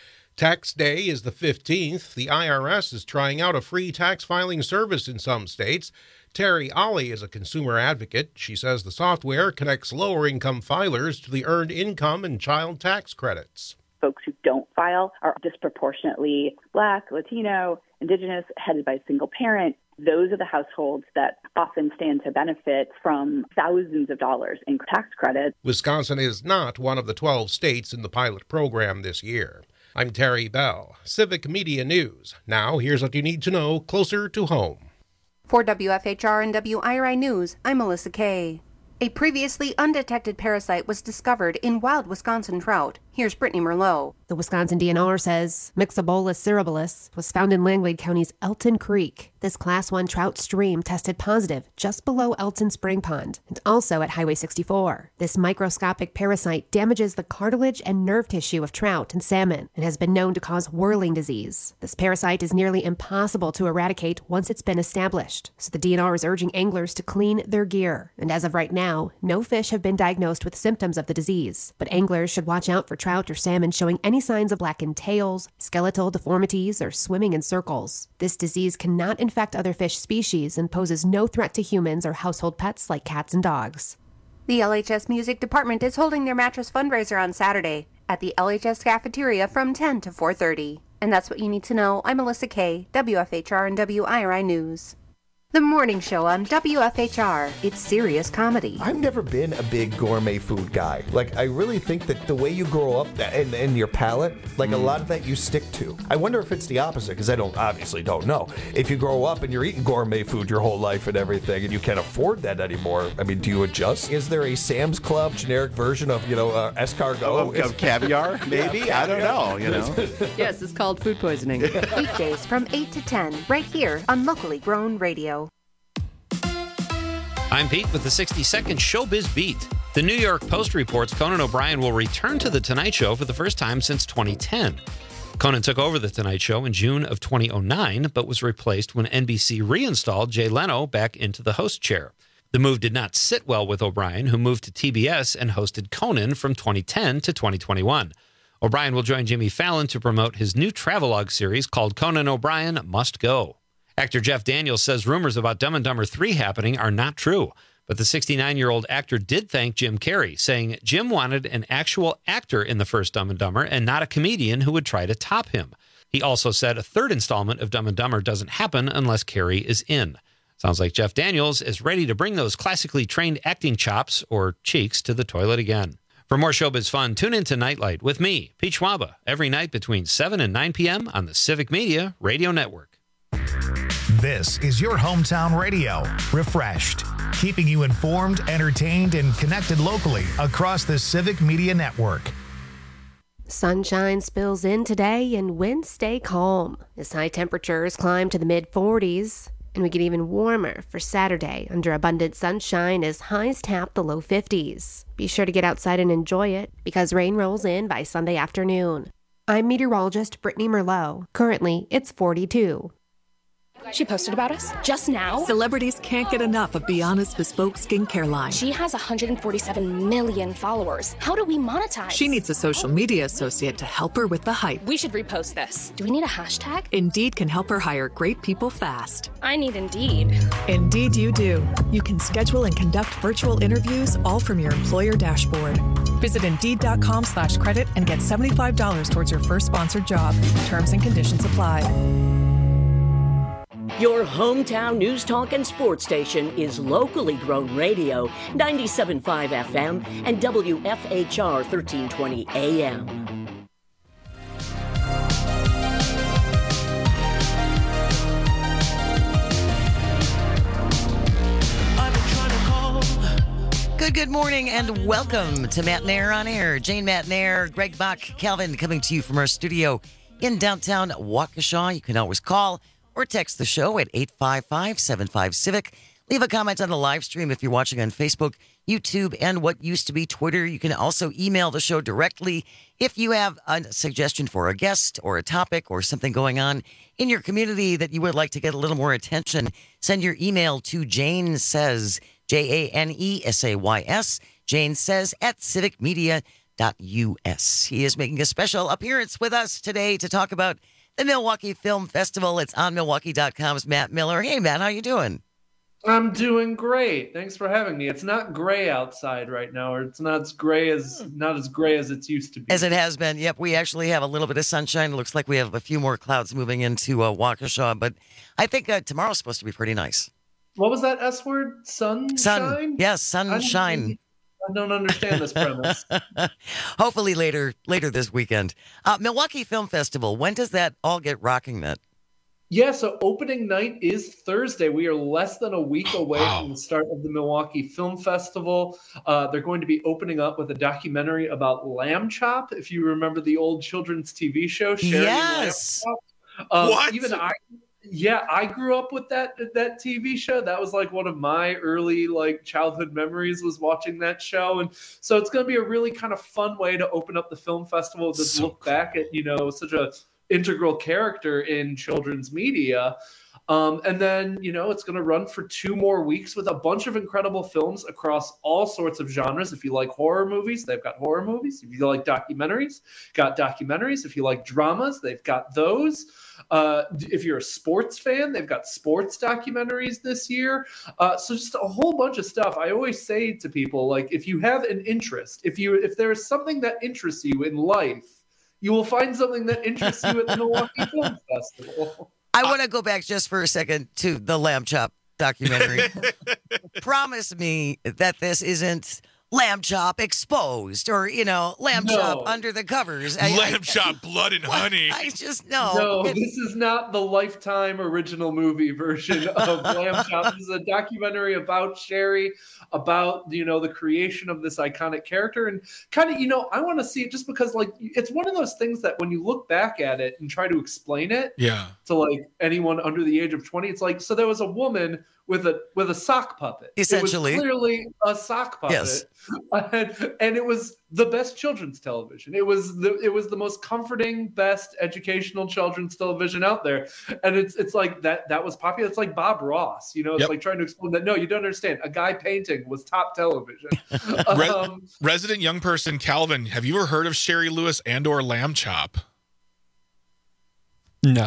S6: Tax day is the fifteenth. The I R S is trying out a free tax filing service in some states. Terry Ollie is a consumer advocate. She says the software connects lower-income filers to the earned income and child tax credits.
S1: Folks who don't file are disproportionately Black, Latino, Indigenous, headed by a single parent. Those are the households that often stand to benefit from thousands of dollars in tax credits.
S6: Wisconsin is not one of the twelve states in the pilot program this year. I'm Terry Bell, Civic Media News. Now, here's what you need to know closer to home.
S5: For W F H R and W I R I News, I'm Melissa Kay. A previously undetected parasite was discovered in wild Wisconsin trout. Here's Brittany Merlot.
S13: The Wisconsin D N R says Myxobolus cerebralus was found in Langlade County's Elton Creek. This class one trout stream tested positive just below Elton Spring Pond and also at Highway sixty-four. This microscopic parasite damages the cartilage and nerve tissue of trout and salmon and has been known to cause whirling disease. This parasite is nearly impossible to eradicate once it's been established, so the D N R is urging anglers to clean their gear. And as of right now, no fish have been diagnosed with symptoms of the disease, but anglers should watch out for trout or salmon showing any signs of blackened tails, skeletal deformities, or swimming in circles. This disease cannot infect other fish species and poses no threat to humans or household pets like cats and dogs.
S5: The L H S Music Department is holding their mattress fundraiser on Saturday at the L H S cafeteria from ten to four thirty. And that's what you need to know. I'm Melissa Kay, W F H R and W I R I News. The morning show on W F H R. It's serious comedy.
S2: I've never been a big gourmet food guy. Like, I really think that the way you grow up and, and your palate, like mm. a lot of that you stick to. I wonder if it's the opposite, because I don't obviously don't know. If you grow up and you're eating gourmet food your whole life and everything, and you can't afford that anymore, I mean, do you adjust? Is there a Sam's Club generic version of, you know, uh, escargot?
S3: Of, of caviar, maybe? Yeah, I don't know, you know.
S4: Yes, it's called food poisoning.
S5: Weekdays from eight to ten, right here on Locally Grown Radio.
S25: I'm Pete with the sixty second Showbiz Beat. The New York Post reports Conan O'Brien will return to The Tonight Show for the first time since twenty ten. Conan took over The Tonight Show in June of two thousand nine, but was replaced when N B C reinstalled Jay Leno back into the host chair. The move did not sit well with O'Brien, who moved to T B S and hosted Conan from twenty ten to twenty twenty-one. O'Brien will join Jimmy Fallon to promote his new travelogue series called Conan O'Brien Must Go. Actor Jeff Daniels says rumors about Dumb and Dumber three happening are not true. But the sixty-nine-year-old actor did thank Jim Carrey, saying Jim wanted an actual actor in the first Dumb and Dumber and not a comedian who would try to top him. He also said a third installment of Dumb and Dumber doesn't happen unless Carrey is in. Sounds like Jeff Daniels is ready to bring those classically trained acting chops or cheeks to the toilet again. For more showbiz fun, tune in to Nightlight with me, Pete Schwaba, every night between seven and nine p.m. on the Civic Media Radio Network.
S12: This is your hometown radio, refreshed, keeping you informed, entertained, and connected locally across the Civic Media Network.
S13: Sunshine spills in today and winds stay calm as high temperatures climb to the mid forties. And we get even warmer for Saturday under abundant sunshine as highs tap the low fifties. Be sure to get outside and enjoy it because rain rolls in by Sunday afternoon. I'm meteorologist Brittany Merlot. Currently, it's forty-two.
S26: She posted about us just now.
S27: Celebrities can't get enough of Biana's bespoke skincare line.
S26: She has one hundred forty-seven million followers. How do we monetize?
S27: She needs a social media associate to help her with the hype.
S26: We should repost this. Do we need a hashtag?
S27: Indeed can help her hire great people fast.
S26: I need Indeed.
S27: Indeed you do. You can schedule and conduct virtual interviews all from your employer dashboard. Visit Indeed.com slash credit and get seventy-five dollars towards your first sponsored job. Terms and conditions apply.
S15: Your hometown news talk and sports station is Locally Grown Radio, ninety-seven point five F M and W F H R thirteen twenty A M.
S16: Good, good morning and welcome to Matt Nair on Air. Jane Matt Nair, Greg Bach, Calvin coming to you from our studio in downtown Waukesha. You can always call or text the show at eight five five, seven five, C I V I C. Leave a comment on the live stream if you're watching on Facebook. YouTube, and what used to be Twitter. You can also email the show directly if you have a suggestion for a guest or a topic or something going on in your community that you would like to get a little more attention. Send your email to Jane Says, J A N E S A Y S, Jane Says at civic media dot U S. He is making a special appearance with us today to talk about the Milwaukee Film Festival. It's on Milwaukee dot com's Matt Miller. Hey, Matt, how you doing?
S7: I'm doing great. Thanks for having me. It's not gray outside right now, or it's not as gray as not as gray as it's used to be.
S16: As it has been. Yep, we actually have a little bit of sunshine. It looks like we have a few more clouds moving into uh, Waukesha, but I think uh, tomorrow's supposed to be pretty nice.
S7: What was that S word? Sunshine?
S16: Sun. Yes, sunshine.
S7: I don't understand this premise.
S16: Hopefully later later this weekend. Uh, Milwaukee Film Festival. When does that all get rocking, Matt?
S7: Yeah, so opening night is Thursday. We are less than a week away
S16: wow.
S7: from the start of the Milwaukee Film Festival. Uh, they're going to be opening up with a documentary about Lamb Chop. If you remember the old children's T V show, Sharing
S16: yes.
S7: Lamb Chop. Um,
S18: what?
S7: Even I, yeah, I grew up with that that T V show. That was like one of my early like childhood memories was watching that show, and so it's going to be a really kind of fun way to open up the film festival. To so look cool. back at you know such a integral character in children's media. Um, and then, you know, it's going to run for two more weeks with a bunch of incredible films across all sorts of genres. If you like horror movies, they've got horror movies. If you like documentaries, got documentaries. If you like dramas, they've got those. Uh, if you're a sports fan, they've got sports documentaries this year. Uh, so just a whole bunch of stuff. I always say to people, like, if you have an interest, if you if there's something that interests you in life, you will find something that interests you at the Milwaukee Film Festival.
S16: I want to go back just for a second to the Lamb Chop documentary. Promise me that this isn't Lamb Chop Exposed or, you know, Lamb
S7: No.
S16: Chop Under the Covers. I-
S18: Lamb
S16: I-
S18: Chop Blood and Honey.
S16: I just know.
S7: No,
S16: It-
S7: this is not the Lifetime original movie version of Lamb Chop. This is a documentary about Sherry, about, you know, the creation of this iconic character. And kind of, you know, I want to see it just because, like, it's one of those things that when you look back at it and try to explain it
S18: Yeah.
S7: to, like, anyone under the age of twenty, it's like, so there was a woman with a with a sock puppet.
S16: Essentially.
S7: It was clearly a sock puppet.
S16: Yes.
S7: And, and it was the best children's television. It was the it was the most comforting, best educational children's television out there. And it's it's like that that was popular. It's like Bob Ross, you know, it's
S18: Yep.
S7: like trying to explain that. No, you don't understand. A guy painting was top television.
S18: Re-
S7: um,
S18: Resident young person Calvin, have you ever heard of Sherry Lewis and or Lamb Chop?
S8: No.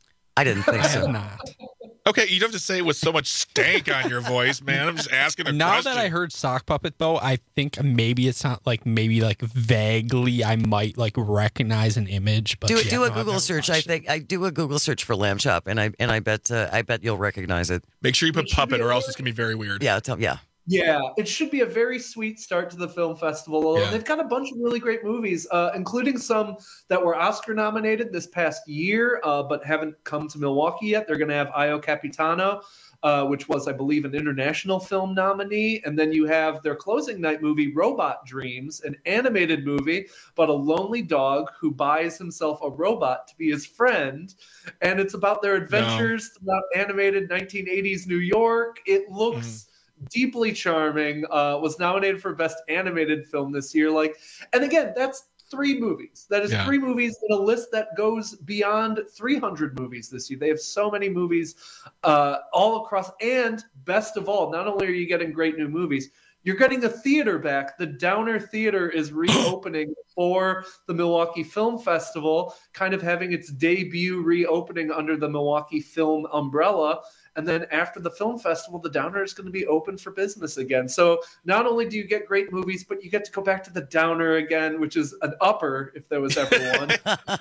S16: I didn't think
S8: I
S16: so.
S8: have not.
S18: Okay, you don't have to say it with so much stank on your voice, man. I'm just asking a
S8: Now
S18: question.
S8: that I heard Sock Puppet, though, I think maybe it's not like maybe like vaguely I might like recognize an image. But
S16: do
S8: yeah,
S16: do
S8: no,
S16: a
S8: I've
S16: Google
S8: never
S16: search. I
S8: watched it.
S16: think I do a Google search for Lamb Chop, and I and I bet uh, I bet you'll recognize it.
S18: Make sure you put puppet, or else it's gonna be very weird.
S16: Yeah, tell, yeah.
S7: Yeah, it should be a very sweet start to the film festival.
S18: Yeah.
S7: They've got a bunch of really great movies, uh, including some that were Oscar nominated this past year, uh, but haven't come to Milwaukee yet. They're going to have Io Capitano, uh, which was, I believe, an international film nominee. And then you have their closing night movie, Robot Dreams, an animated movie about a lonely dog who buys himself a robot to be his friend. And it's about their adventures throughout animated nineteen eighties New York. It looks... Mm. deeply charming, uh, was nominated for Best Animated Film this year. Like, and again, that's three movies. That is
S18: Yeah.
S7: three movies in a list that goes beyond three hundred movies this year. They have so many movies uh, all across. And best of all, not only are you getting great new movies, you're getting a theater back. The Downer Theater is reopening for the Milwaukee Film Festival, kind of having its debut reopening under the Milwaukee Film umbrella. And then after the film festival, the Downer is going to be open for business again. So not only do you get great movies, but you get to go back to the Downer again, which is an upper if there was ever one.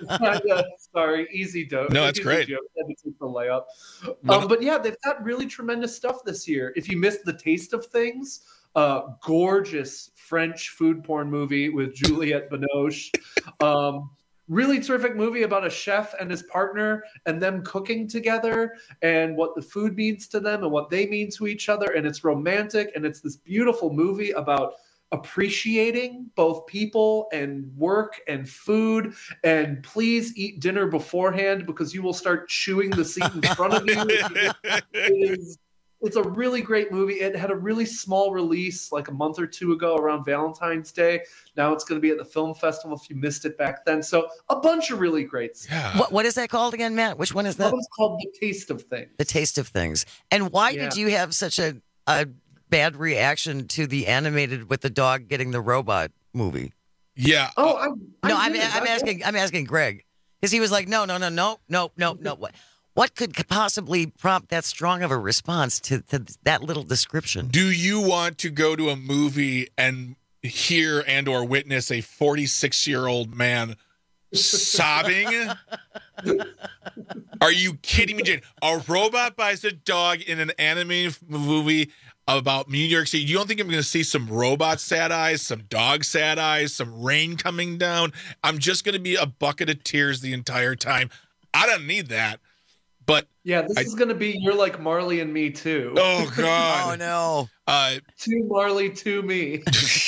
S7: uh, sorry, easy dope.
S18: No, that's
S7: easy
S18: great.
S7: Joke. Had to take the layup.
S18: What-
S7: Um, but yeah, they've got really tremendous stuff this year. If you missed The Taste of Things, uh, gorgeous French food porn movie with Juliette Binoche. Um, Really terrific movie about a chef and his partner and them cooking together and what the food means to them and what they mean to each other. And it's romantic. And it's this beautiful movie about appreciating both people and work and food. And please eat dinner beforehand because you will start chewing the seat in front of you. It is It's a really great movie. It had a really small release like a month or two ago around Valentine's Day. Now it's going to be at the film festival if you missed it back then. So a bunch of really great stuff.
S16: What, what is that called again, Matt? Which one is that?
S7: That one's called The Taste of Things.
S16: The Taste of Things. And why
S7: Yeah.
S16: did you have such a, a bad reaction to the animated with the dog getting the robot movie?
S18: Yeah.
S7: Oh, I,
S16: no,
S7: I
S16: I'm,
S7: did.
S16: I'm
S7: I-
S16: asking. I'm asking Greg because he was like, no, no, no, no, no, no, no. What? What could possibly prompt that strong of a response to, to that little description?
S18: Do you want to go to a movie and hear and or witness a forty-six-year-old man sobbing? Are you kidding me, Jane? A robot buys a dog in an animated movie about New York City. You don't think I'm going to see some robot sad eyes, some dog sad eyes, some rain coming down? I'm just going to be a bucket of tears the entire time. I don't need that. But
S7: Yeah, this
S18: I-
S7: is going to be You're Like Marley and Me Too.
S18: Oh, God.
S16: Oh, no.
S18: Uh,
S7: to Marley, to me.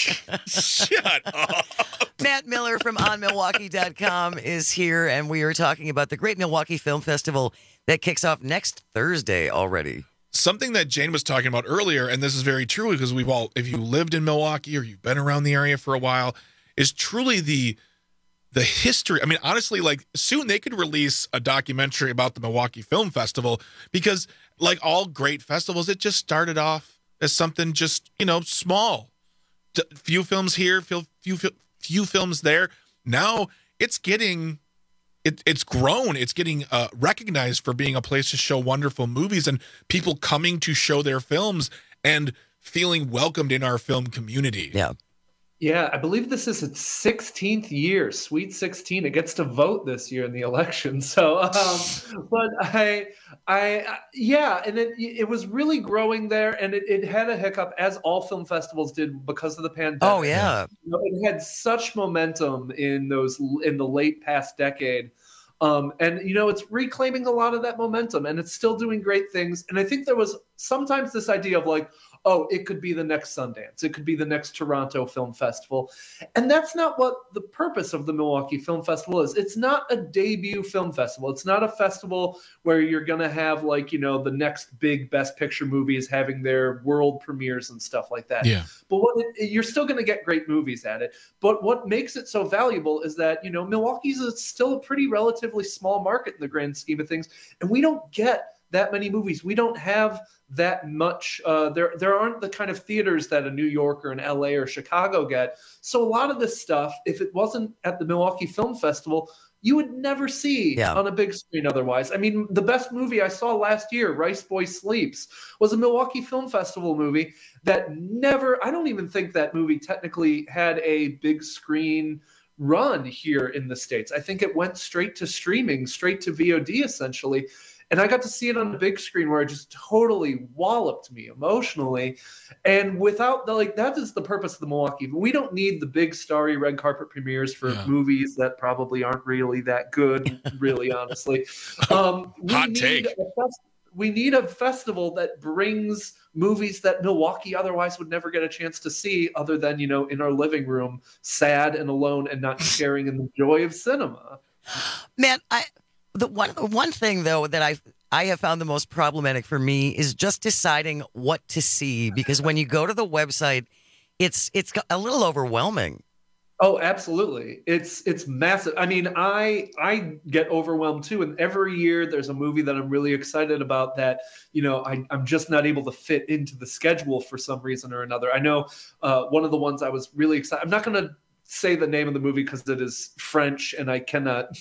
S18: Shut up.
S16: Matt Miller from on milwaukee dot com is here, and we are talking about the Great Milwaukee Film Festival that kicks off next Thursday already.
S18: Something that Jane was talking about earlier, and this is very true because we've all, if you lived in Milwaukee or you've been around the area for a while, is truly the the history. I mean, honestly, like soon they could release a documentary about the Milwaukee Film Festival because, like all great festivals, it just started off as something just, you know, small. D- Few films here, few few few films there. Now it's getting. It, it's grown. It's getting uh, recognized for being a place to show wonderful movies and people coming to show their films and feeling welcomed in our film community.
S16: Yeah.
S7: Yeah, I believe this is its sixteenth year, Sweet sixteen. It gets to vote this year in the election. So, um, but I, I, yeah, and it it was really growing there, and it, it had a hiccup, as all film festivals did because of the pandemic.
S16: Oh, yeah.
S7: You know, it had such momentum in those in the late past decade. Um, and, you know, it's reclaiming a lot of that momentum, and it's still doing great things. And I think there was sometimes this idea of like, oh, it could be the next Sundance. It could be the next Toronto Film Festival. And that's not what the purpose of the Milwaukee Film Festival is. It's not a debut film festival. It's not a festival where you're going to have like, you know, the next big Best Picture movies having their world premieres and stuff like that.
S18: Yeah.
S7: But what it, you're still going to get great movies at it. But what makes it so valuable is that, you know, Milwaukee's a, still a pretty relatively small market in the grand scheme of things. And we don't get that many movies. We don't have that much. Uh, there, there aren't the kind of theaters that a New York or an L A or Chicago get. So a lot of this stuff, if it wasn't at the Milwaukee Film Festival, you would never see
S16: Yeah.
S7: on a big screen otherwise. I mean, the best movie I saw last year, Rice Boy Sleeps, was a Milwaukee Film Festival movie that never, I don't even think that movie technically had a big screen run here in the States. I think it went straight to streaming, straight to V O D essentially. And I got to see it on the big screen where it just totally walloped me emotionally. And without the, like, that is the purpose of the Milwaukee. We don't need the big starry red carpet premieres for
S18: Yeah.
S7: movies that probably aren't really that good, really, honestly. Um, we
S18: Hot
S7: need
S18: take.
S7: a fest- we need a festival that brings movies that Milwaukee otherwise would never get a chance to see other than, you know, in our living room, sad and alone and not sharing in the joy of cinema.
S16: Man, I the one one thing though that I I have found the most problematic for me is just deciding what to see, because when you go to the website, it's it's a little overwhelming.
S7: Oh, absolutely. It's it's massive. I mean, I I get overwhelmed too. And every year there's a movie that I'm really excited about that, you know, I, I'm just not able to fit into the schedule for some reason or another. I know uh, one of the ones I was really excited. I'm not going to say the name of the movie because it is French and I cannot.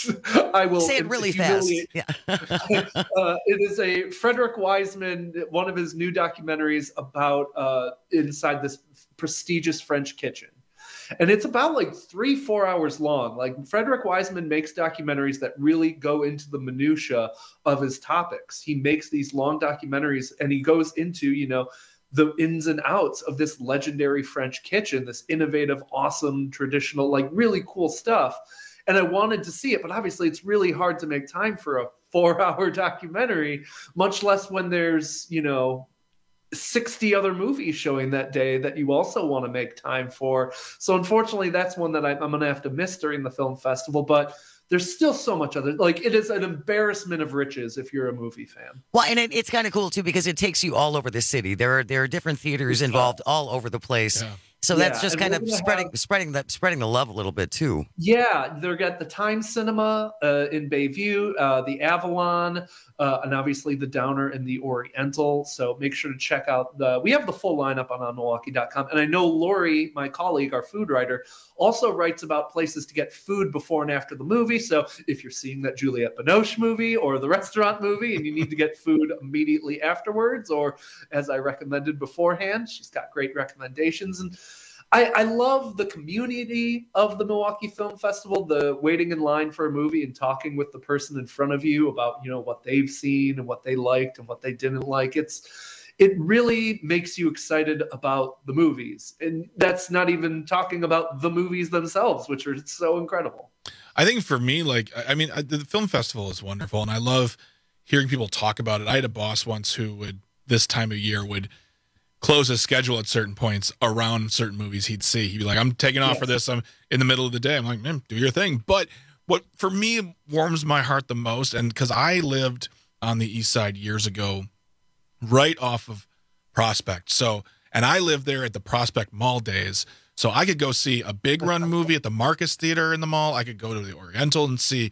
S7: I will
S16: Say it really fast.
S7: humiliate-
S16: Yeah.
S7: uh, it is a Frederick Wiseman, one of his new documentaries about uh, inside this prestigious French kitchen. And it's about like three, four hours long. Like Frederick Wiseman makes documentaries that really go into the minutia of his topics. He makes these long documentaries and he goes into, you know, the ins and outs of this legendary French kitchen, this innovative, awesome, traditional, like really cool stuff. And I wanted to see it, but obviously it's really hard to make time for a four hour documentary, much less when there's, you know, sixty other movies showing that day that you also want to make time for. So unfortunately, that's one that I, I'm going to have to miss during the film festival. But there's still so much other, like, it is an embarrassment of riches if you're a movie fan.
S16: Well, and it, it's kind of cool too because it takes you all over the city. There are there are different theaters involved all over the place.
S18: Yeah.
S16: So that's
S7: Yeah,
S16: just
S7: and
S16: kind
S7: we're
S16: of
S7: gonna
S16: spreading
S7: have-
S16: spreading the spreading the love a little bit too.
S7: Yeah, they're got the Time Cinema uh, in Bayview, uh, the Avalon, uh, and obviously the Downer and the Oriental. So make sure to check out the. We have the full lineup on on milwaukee dot com, and I know Lori, my colleague, our food writer, also writes about places to get food before and after the movie. So if you're seeing that Juliette Binoche movie or the restaurant movie, and you need to get food immediately afterwards, or as I recommended beforehand, she's got great recommendations. And I, I love the community of the Milwaukee Film Festival, the waiting in line for a movie and talking with the person in front of you about, you know, what they've seen and what they liked and what they didn't like. It's, it really makes you excited about the movies. And that's not even talking about the movies themselves, which are so incredible.
S18: I think for me, like, I mean, the film festival is wonderful, and I love hearing people talk about it. I had a boss once who would, this time of year, would close his schedule at certain points around certain movies he'd see. He'd be like, I'm taking off
S7: Yes.
S18: for this. I'm in the middle of the day. I'm like, man, do your thing. But what for me warms my heart the most, and because I lived on the east side years ago, right off of Prospect. So, and I lived there at the Prospect Mall days. So I could go see a big run movie at the Marcus Theater in the mall. I could go to the Oriental and see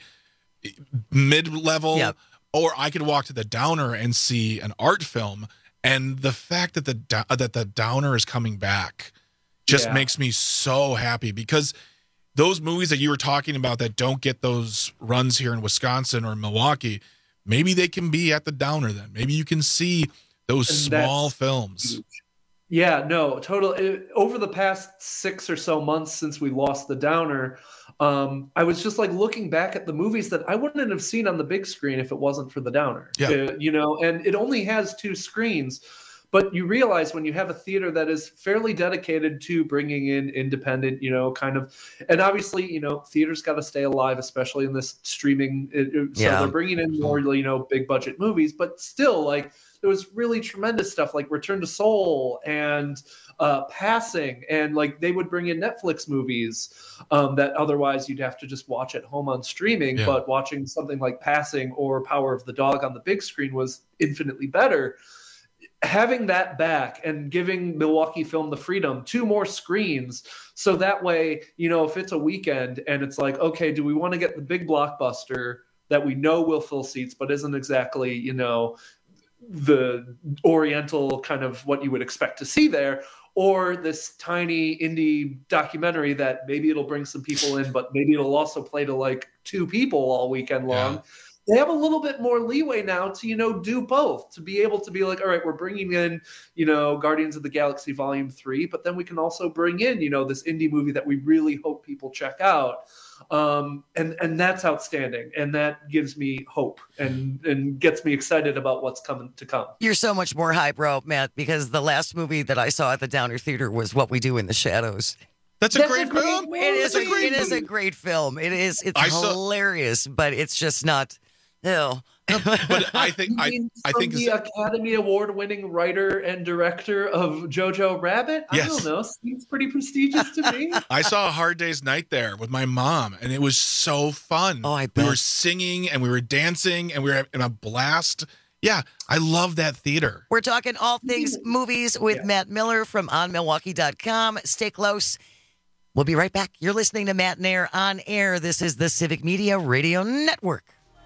S18: mid-level,
S16: Yep.
S18: or I could walk to the Downer and see an art film. And the fact that the Dow- that the Downer is coming back just
S7: Yeah.
S18: makes me so happy, because those movies that you were talking about that don't get those runs here in Wisconsin or Milwaukee, maybe they can be at the Downer then. Maybe you can see those
S7: And
S18: small
S7: that's
S18: films.
S7: Yeah, no, total. It, over the past six or so months since we lost the Downer, um, I was just like looking back at the movies that I wouldn't have seen on the big screen if it wasn't for the Downer.
S18: Yeah.
S7: Uh, you know, and it only has two screens. But you realize when you have a theater that is fairly dedicated to bringing in independent, you know, kind of, and obviously, you know, theaters got to stay alive, especially in this streaming. It, it- so
S16: Yeah.
S7: they're bringing in more, you know, big budget movies, but still, like, there was really tremendous stuff like Return to Seoul and uh, Passing, and like they would bring in Netflix movies um, that otherwise you'd have to just watch at home on streaming.
S18: Yeah.
S7: But watching something like Passing or Power of the Dog on the big screen was infinitely better. Having that back and giving Milwaukee Film the freedom, two more screens, so that way, you know, if it's a weekend and it's like, okay, do we want to get the big blockbuster that we know will fill seats, but isn't exactly, you know, the Oriental kind of what you would expect to see there, or this tiny indie documentary that maybe it'll bring some people in, but maybe it'll also play to like two people all weekend long.
S18: Yeah.
S7: They have a little bit more leeway now to, you know, do both, to be able to be like, all right, we're bringing in, you know, Guardians of the Galaxy Volume three, but then we can also bring in, you know, this indie movie that we really hope people check out. Um, and, and that's outstanding. And that gives me hope and, and gets me excited about what's coming to come.
S16: You're so much more hype, bro, Matt, because the last movie that I saw at the Downer Theater was What We Do in the Shadows.
S18: That's a
S7: That's
S18: great
S7: a great
S18: film.
S7: movie.
S16: It is, a,
S18: That's a great
S16: it is a
S18: movie.
S16: great film. It is. It's
S18: I saw-
S16: hilarious, but it's just not. No.
S18: But I think
S7: You
S18: I
S7: mean
S18: I
S7: from
S18: think
S7: the
S18: it's-
S7: Academy Award winning writer and director of Jojo Rabbit? I
S18: Yes.
S7: don't know. Seems pretty prestigious to me.
S18: I saw a Hard Day's Night there with my mom, and it was so fun.
S16: Oh, I
S18: We were
S16: bet.
S18: singing and we were dancing and we were having a blast. Yeah, I love that theater.
S16: We're talking all things movies with
S7: Yeah.
S16: Matt Miller from on milwaukee dot com. Stay close. We'll be right back. You're listening to Matt and Air on air. This is the Civic Media Radio Network.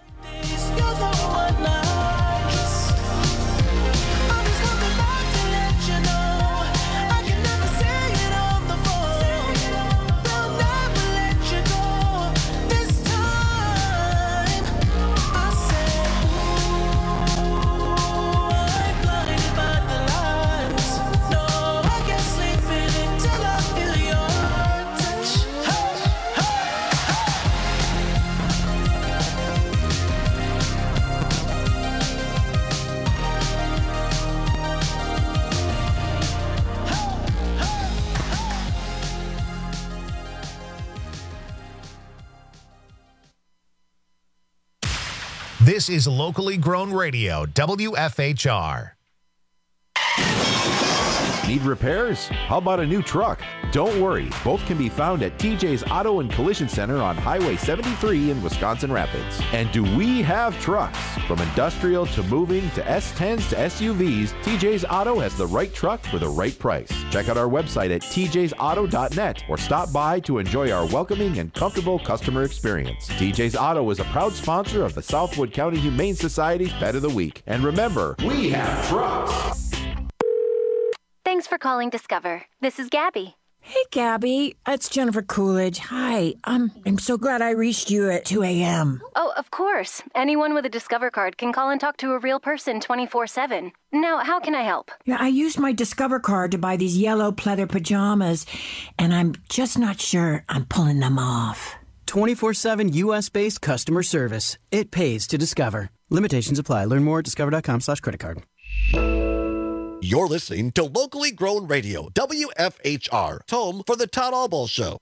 S12: This is locally grown radio, W F H R.
S9: Need repairs? How about a new truck? Don't worry, both can be found at T J's Auto and Collision Center on Highway seventy-three in Wisconsin Rapids. And do we have trucks? From industrial to moving to S tens to S U Vs, T J's Auto has the right truck for the right price. Check out our website at T Js auto dot net or stop by to enjoy our welcoming and comfortable customer experience. T J's Auto is a proud sponsor of the Southwood County Humane Society's Pet of the Week. And remember, we have trucks!
S26: Thanks for calling Discover. This is Gabby.
S10: Hey, Gabby. It's Jennifer Coolidge. Hi. Um, I'm so glad I reached you at two a.m.
S26: Oh, of course. Anyone with a Discover card can call and talk to a real person twenty-four seven. Now, how can I help?
S10: Yeah, I used my Discover card to buy these yellow pleather pajamas, and I'm just not sure I'm pulling them off.
S11: twenty-four seven U S-based customer service. It pays to Discover. Limitations apply. Learn more at discover.com slash credit card.
S14: You're listening to Locally Grown Radio, W F H R, home for the Todd Albaugh Show.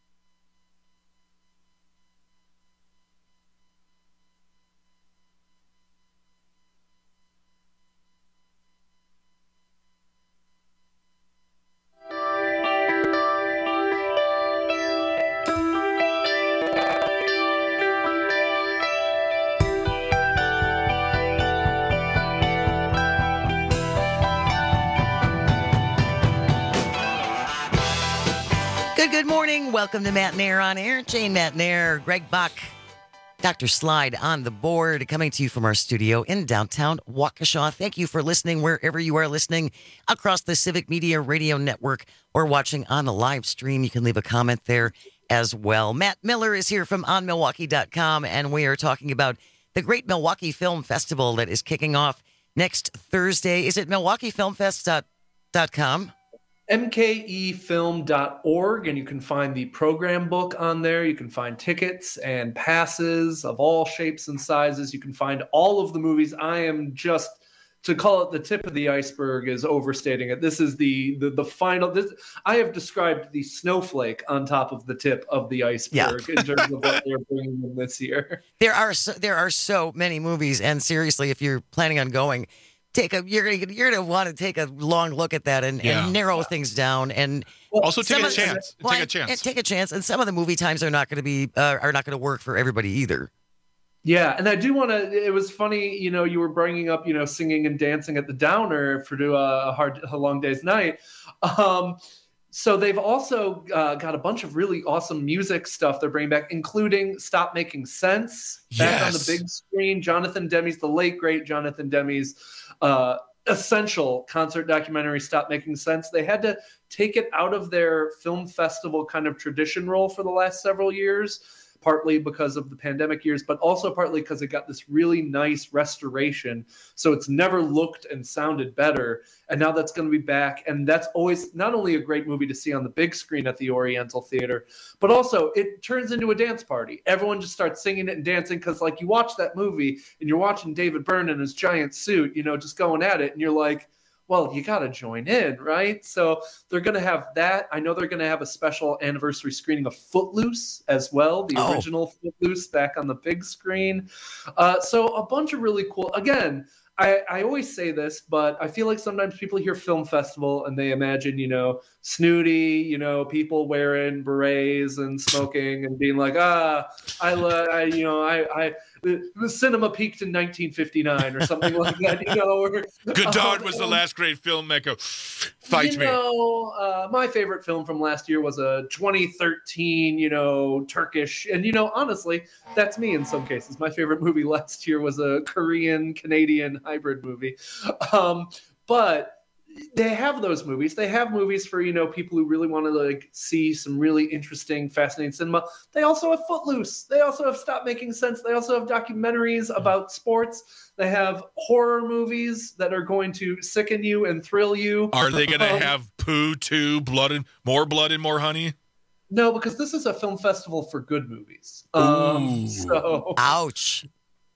S16: Good, good morning. Welcome to Matt Nair on Air. Jane Matt Nair, Greg Buck, Doctor Slide on the board, coming to you from our studio in downtown Waukesha. Thank you for listening wherever you are listening across the Civic Media Radio Network or watching on the live stream. You can leave a comment there as well. Matt Miller is here from on milwaukee dot com, and we are talking about the Great Milwaukee Film Festival that is kicking off next Thursday. Is it milwaukee film fest dot com?
S7: M K E film dot org, and you can find the program book on there. You can find tickets and passes of all shapes and sizes. You can find all of the movies. I am just, to call it the tip of the iceberg is overstating it. This is the the, the final. This, I have described the snowflake on top of the tip of the iceberg
S16: Yeah.
S7: in terms of what they're bringing in this year.
S16: There are so, there are so many movies, and seriously, if you're planning on going, take a you're gonna you're gonna want to take a long look at that and,
S18: Yeah.
S16: and narrow things down and
S18: Also take
S16: some
S18: a
S16: of-
S18: chance.
S16: well,
S18: Take a
S16: and-
S18: chance.
S16: and take a chance. And some of the movie times are not going to be uh, are not going to work for everybody either.
S7: Yeah, and I do want to. It was funny, you know, you were bringing up, you know, singing and dancing at the Downer for do a hard, a long day's night. Um, so they've also uh, got a bunch of really awesome music stuff they're bringing back, including "Stop Making Sense" back on the
S18: Yes.
S7: big screen. Jonathan Demme's, the late great Jonathan Demme's uh, essential concert documentary, "Stop Making Sense." They had to take it out of their film festival kind of tradition role for the last several years, partly because of the pandemic years, but also partly because it got this really nice restoration. So it's never looked and sounded better. And now that's going to be back. And that's always not only a great movie to see on the big screen at the Oriental Theater, but also it turns into a dance party. Everyone just starts singing it and dancing because, like, you watch that movie and you're watching David Byrne in his giant suit, you know, just going at it. And you're like, well, you got to join in, right? So they're going to have that. I know they're going to have a special anniversary screening of Footloose as well, the
S16: Oh.
S7: original Footloose back on the big screen. Uh, so a bunch of really cool, again, I, I always say this, but I feel like sometimes people hear film festival and they imagine, you know, snooty, you know, people wearing berets and smoking and being like, ah, I, lo- I you know, I, I, the, the cinema peaked in nineteen fifty-nine or something like that, you know. Or,
S18: Godard
S7: um,
S18: was the last great filmmaker. Fight
S7: you
S18: me.
S7: know, uh, my favorite film from last year was a twenty thirteen, you know, Turkish. And, you know, honestly, that's me in some cases. My favorite movie last year was a Korean Canadian hybrid movie. Um, but they have those movies. They have movies for, you know, people who really want to, like, see some really interesting, fascinating cinema. They also have Footloose. They also have Stop Making Sense. They also have documentaries about sports. They have horror movies that are going to sicken you and thrill you.
S18: Are they going to
S7: Um,
S18: have poo too? Blood and more blood and more honey?
S7: No, because this is a film festival for good movies. Um,
S18: Ooh.
S7: so
S16: Ouch.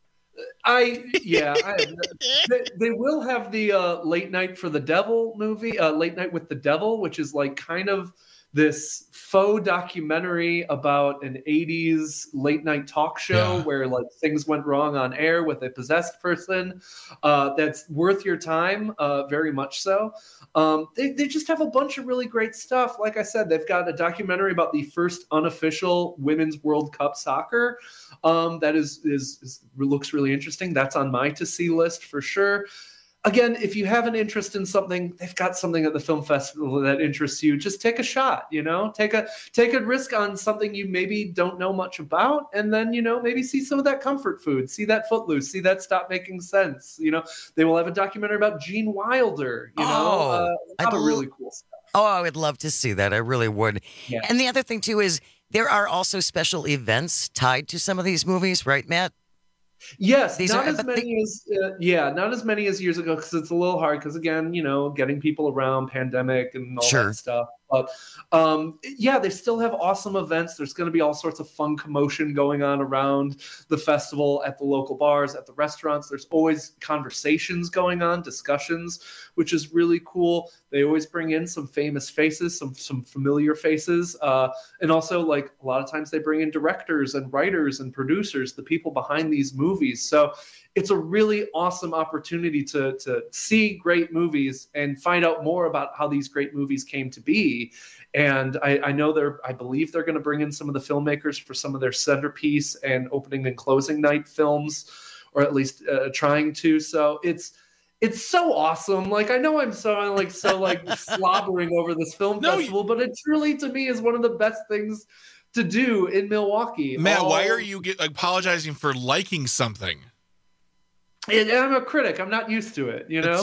S7: I yeah, I have, they, they will have the uh, Late Night for the Devil movie, uh, Late Night with the Devil, which is like kind of this faux documentary about an eighties late night talk show
S18: Yeah.
S7: where like things went wrong on air with a possessed person. Uh, that's worth your time, uh, very much so. Um, they, they just have a bunch of really great stuff. Like I said, they've got a documentary about the first unofficial Women's World Cup soccer. Um, that is, is, is looks really interesting. That's on my to see list for sure. Again, if you have an interest in something, they've got something at the film festival that interests you. Just take a shot, you know, take a take a risk on something you maybe don't know much about, and then, you know, maybe see some of that comfort food, see that Footloose, see that Stop Making Sense. You know, they will have a documentary about Gene Wilder. You know,
S16: Oh,
S7: uh, a lot of really cool stuff.
S16: Oh, I would love to see that. I really would.
S7: Yeah.
S16: And the other thing, too, is there are also special events tied to some of these movies, right, Matt?
S7: Yes,
S16: These
S7: not
S16: are-
S7: as
S16: but
S7: many as uh, yeah, not as many as years ago because it's a little hard. Because again, you know, getting people around, pandemic, and all
S16: Sure.
S7: that stuff. But um, yeah, they still have awesome events. There's going to be all sorts of fun commotion going on around the festival at the local bars, at the restaurants. There's always conversations going on, discussions, which is really cool. They always bring in some famous faces, some some familiar faces, uh, and also like a lot of times they bring in directors and writers and producers, the people behind these movies. So it's a really awesome opportunity to to see great movies and find out more about how these great movies came to be. And I, I know they're, I believe they're going to bring in some of the filmmakers for some of their centerpiece and opening and closing night films, or at least uh, trying to. So it's it's so awesome. Like, I know I'm so like so like slobbering over this film
S18: No,
S7: festival, but it truly to me is one of the best things to do in Milwaukee.
S18: Matt,
S7: All-
S18: why are you get, apologizing for liking something?
S7: And I'm a critic. I'm not used to it, you know?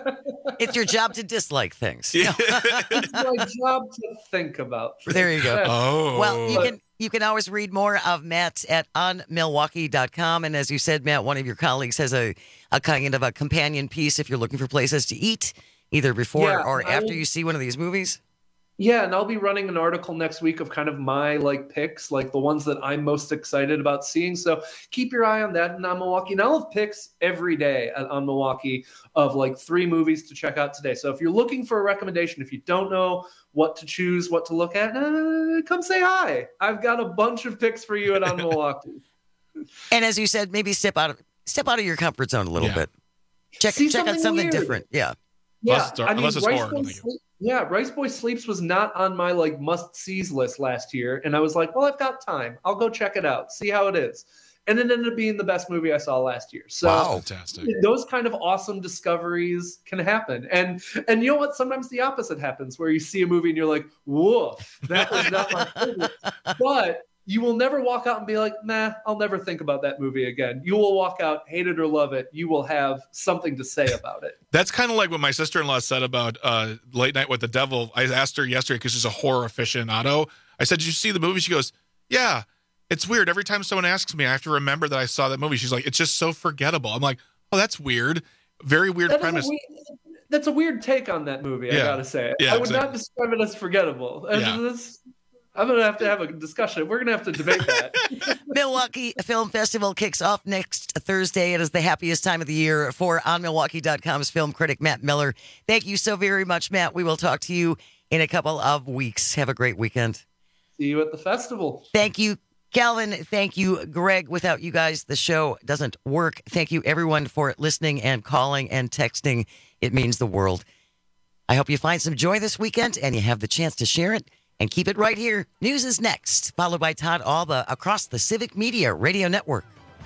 S16: It's your job to dislike things.
S7: It's my job to think about things.
S16: There you go.
S18: Oh.
S16: Well, you
S7: But-
S16: can you can always read more of Matt at on milwaukee dot com. And as you said, Matt, one of your colleagues has a, a kind of a companion piece if you're looking for places to eat, either before
S7: Yeah,
S16: or
S7: I
S16: after
S7: will-
S16: you see one of these movies.
S7: Yeah, and I'll be running an article next week of kind of my like picks, like the ones that I'm most excited about seeing. So keep your eye on that and on Milwaukee. And I'll have picks every day at, on Milwaukee of like three movies to check out today. So if you're looking for a recommendation, if you don't know what to choose, what to look at, uh, come say hi. I've got a bunch of picks for you at On Milwaukee.
S16: And as you said, maybe step out of step out of your comfort zone a little
S18: Yeah.
S16: bit. Check
S7: See
S16: check out
S7: something
S16: something
S7: weird.
S16: different. Yeah.
S7: Yeah,
S18: Unless it's-
S7: I mean,
S18: unless it's
S7: Rice
S18: horror,
S7: Boy
S18: no thank you.
S7: Sleep- yeah, Rice Boy Sleeps was not on my like must sees list last year, and I was like, well, I've got time. I'll go check it out, see how it is, and it ended up being the best movie I saw last year. So
S18: Fantastic.
S7: those kind of awesome discoveries can happen, and and you know what? Sometimes the opposite happens, where you see a movie and you're like, woof, that was not my favorite, but you will never walk out and be like, nah, I'll never think about that movie again. You will walk out, hate it or love it. You will have something to say about it.
S18: That's kind of like what my sister-in-law said about uh, Late Night with the Devil. I asked her yesterday because she's a horror aficionado. I said, did you see the movie? She goes, yeah. It's weird. Every time someone asks me, I have to remember that I saw that movie. She's like, it's just so forgettable. I'm like, oh, that's weird. Very weird
S7: That is a
S18: premise.
S7: weird- that's a weird take on that movie, I
S18: Yeah.
S7: gotta say.
S18: Yeah,
S7: I would not
S18: exactly.
S7: describe it as forgettable. And
S18: Yeah.
S7: this- I'm gonna have to have a discussion. We're gonna have to debate that.
S16: Milwaukee Film Festival kicks off next Thursday. It is the happiest time of the year for on milwaukee dot com's film critic, Matt Miller. Thank you so very much, Matt. We will talk to you in a couple of weeks. Have a great weekend.
S7: See you at the festival.
S16: Thank you, Calvin. Thank you, Greg. Without you guys, the show doesn't work. Thank you, everyone, for listening and calling and texting. It means the world. I hope you find some joy this weekend and you have the chance to share it. And keep it right here. News is next, followed by Todd Alba across the Civic Media Radio Network.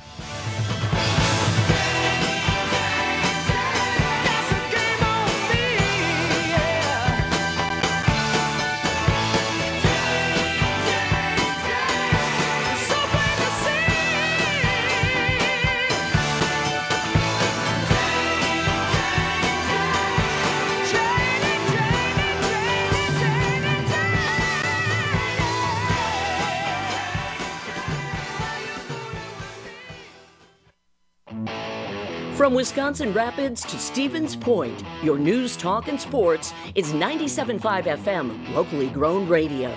S15: From Wisconsin Rapids to Stevens Point, your news, talk, and sports is ninety-seven point five F M, locally grown radio.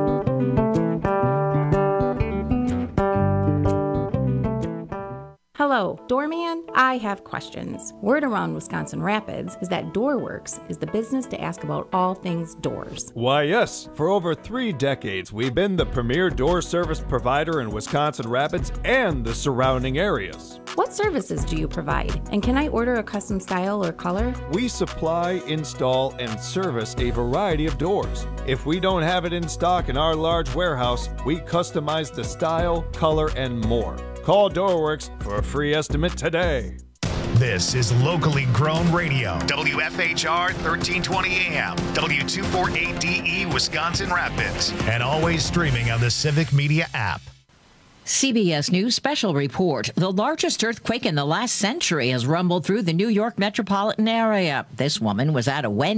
S17: Hello. Hello, doorman. I have questions. Word around Wisconsin Rapids is that DoorWorks is the business to ask about all things doors.
S19: Why, yes. For over three decades, we've been the premier door service provider in Wisconsin Rapids and the surrounding areas.
S17: What services do you provide? And can I order a custom style or color?
S19: We supply, install, and service a variety of doors. If we don't have it in stock in our large warehouse, we customize the style, color, and more. Call DoorWorks for a free estimate today.
S12: This is locally grown radio. W F H R thirteen twenty A M, W two forty-eight D E, Wisconsin Rapids. And always streaming on the Civic Media app.
S20: C B S News special report. The largest earthquake in the last century has rumbled through the New York metropolitan area. This woman was at a wedding.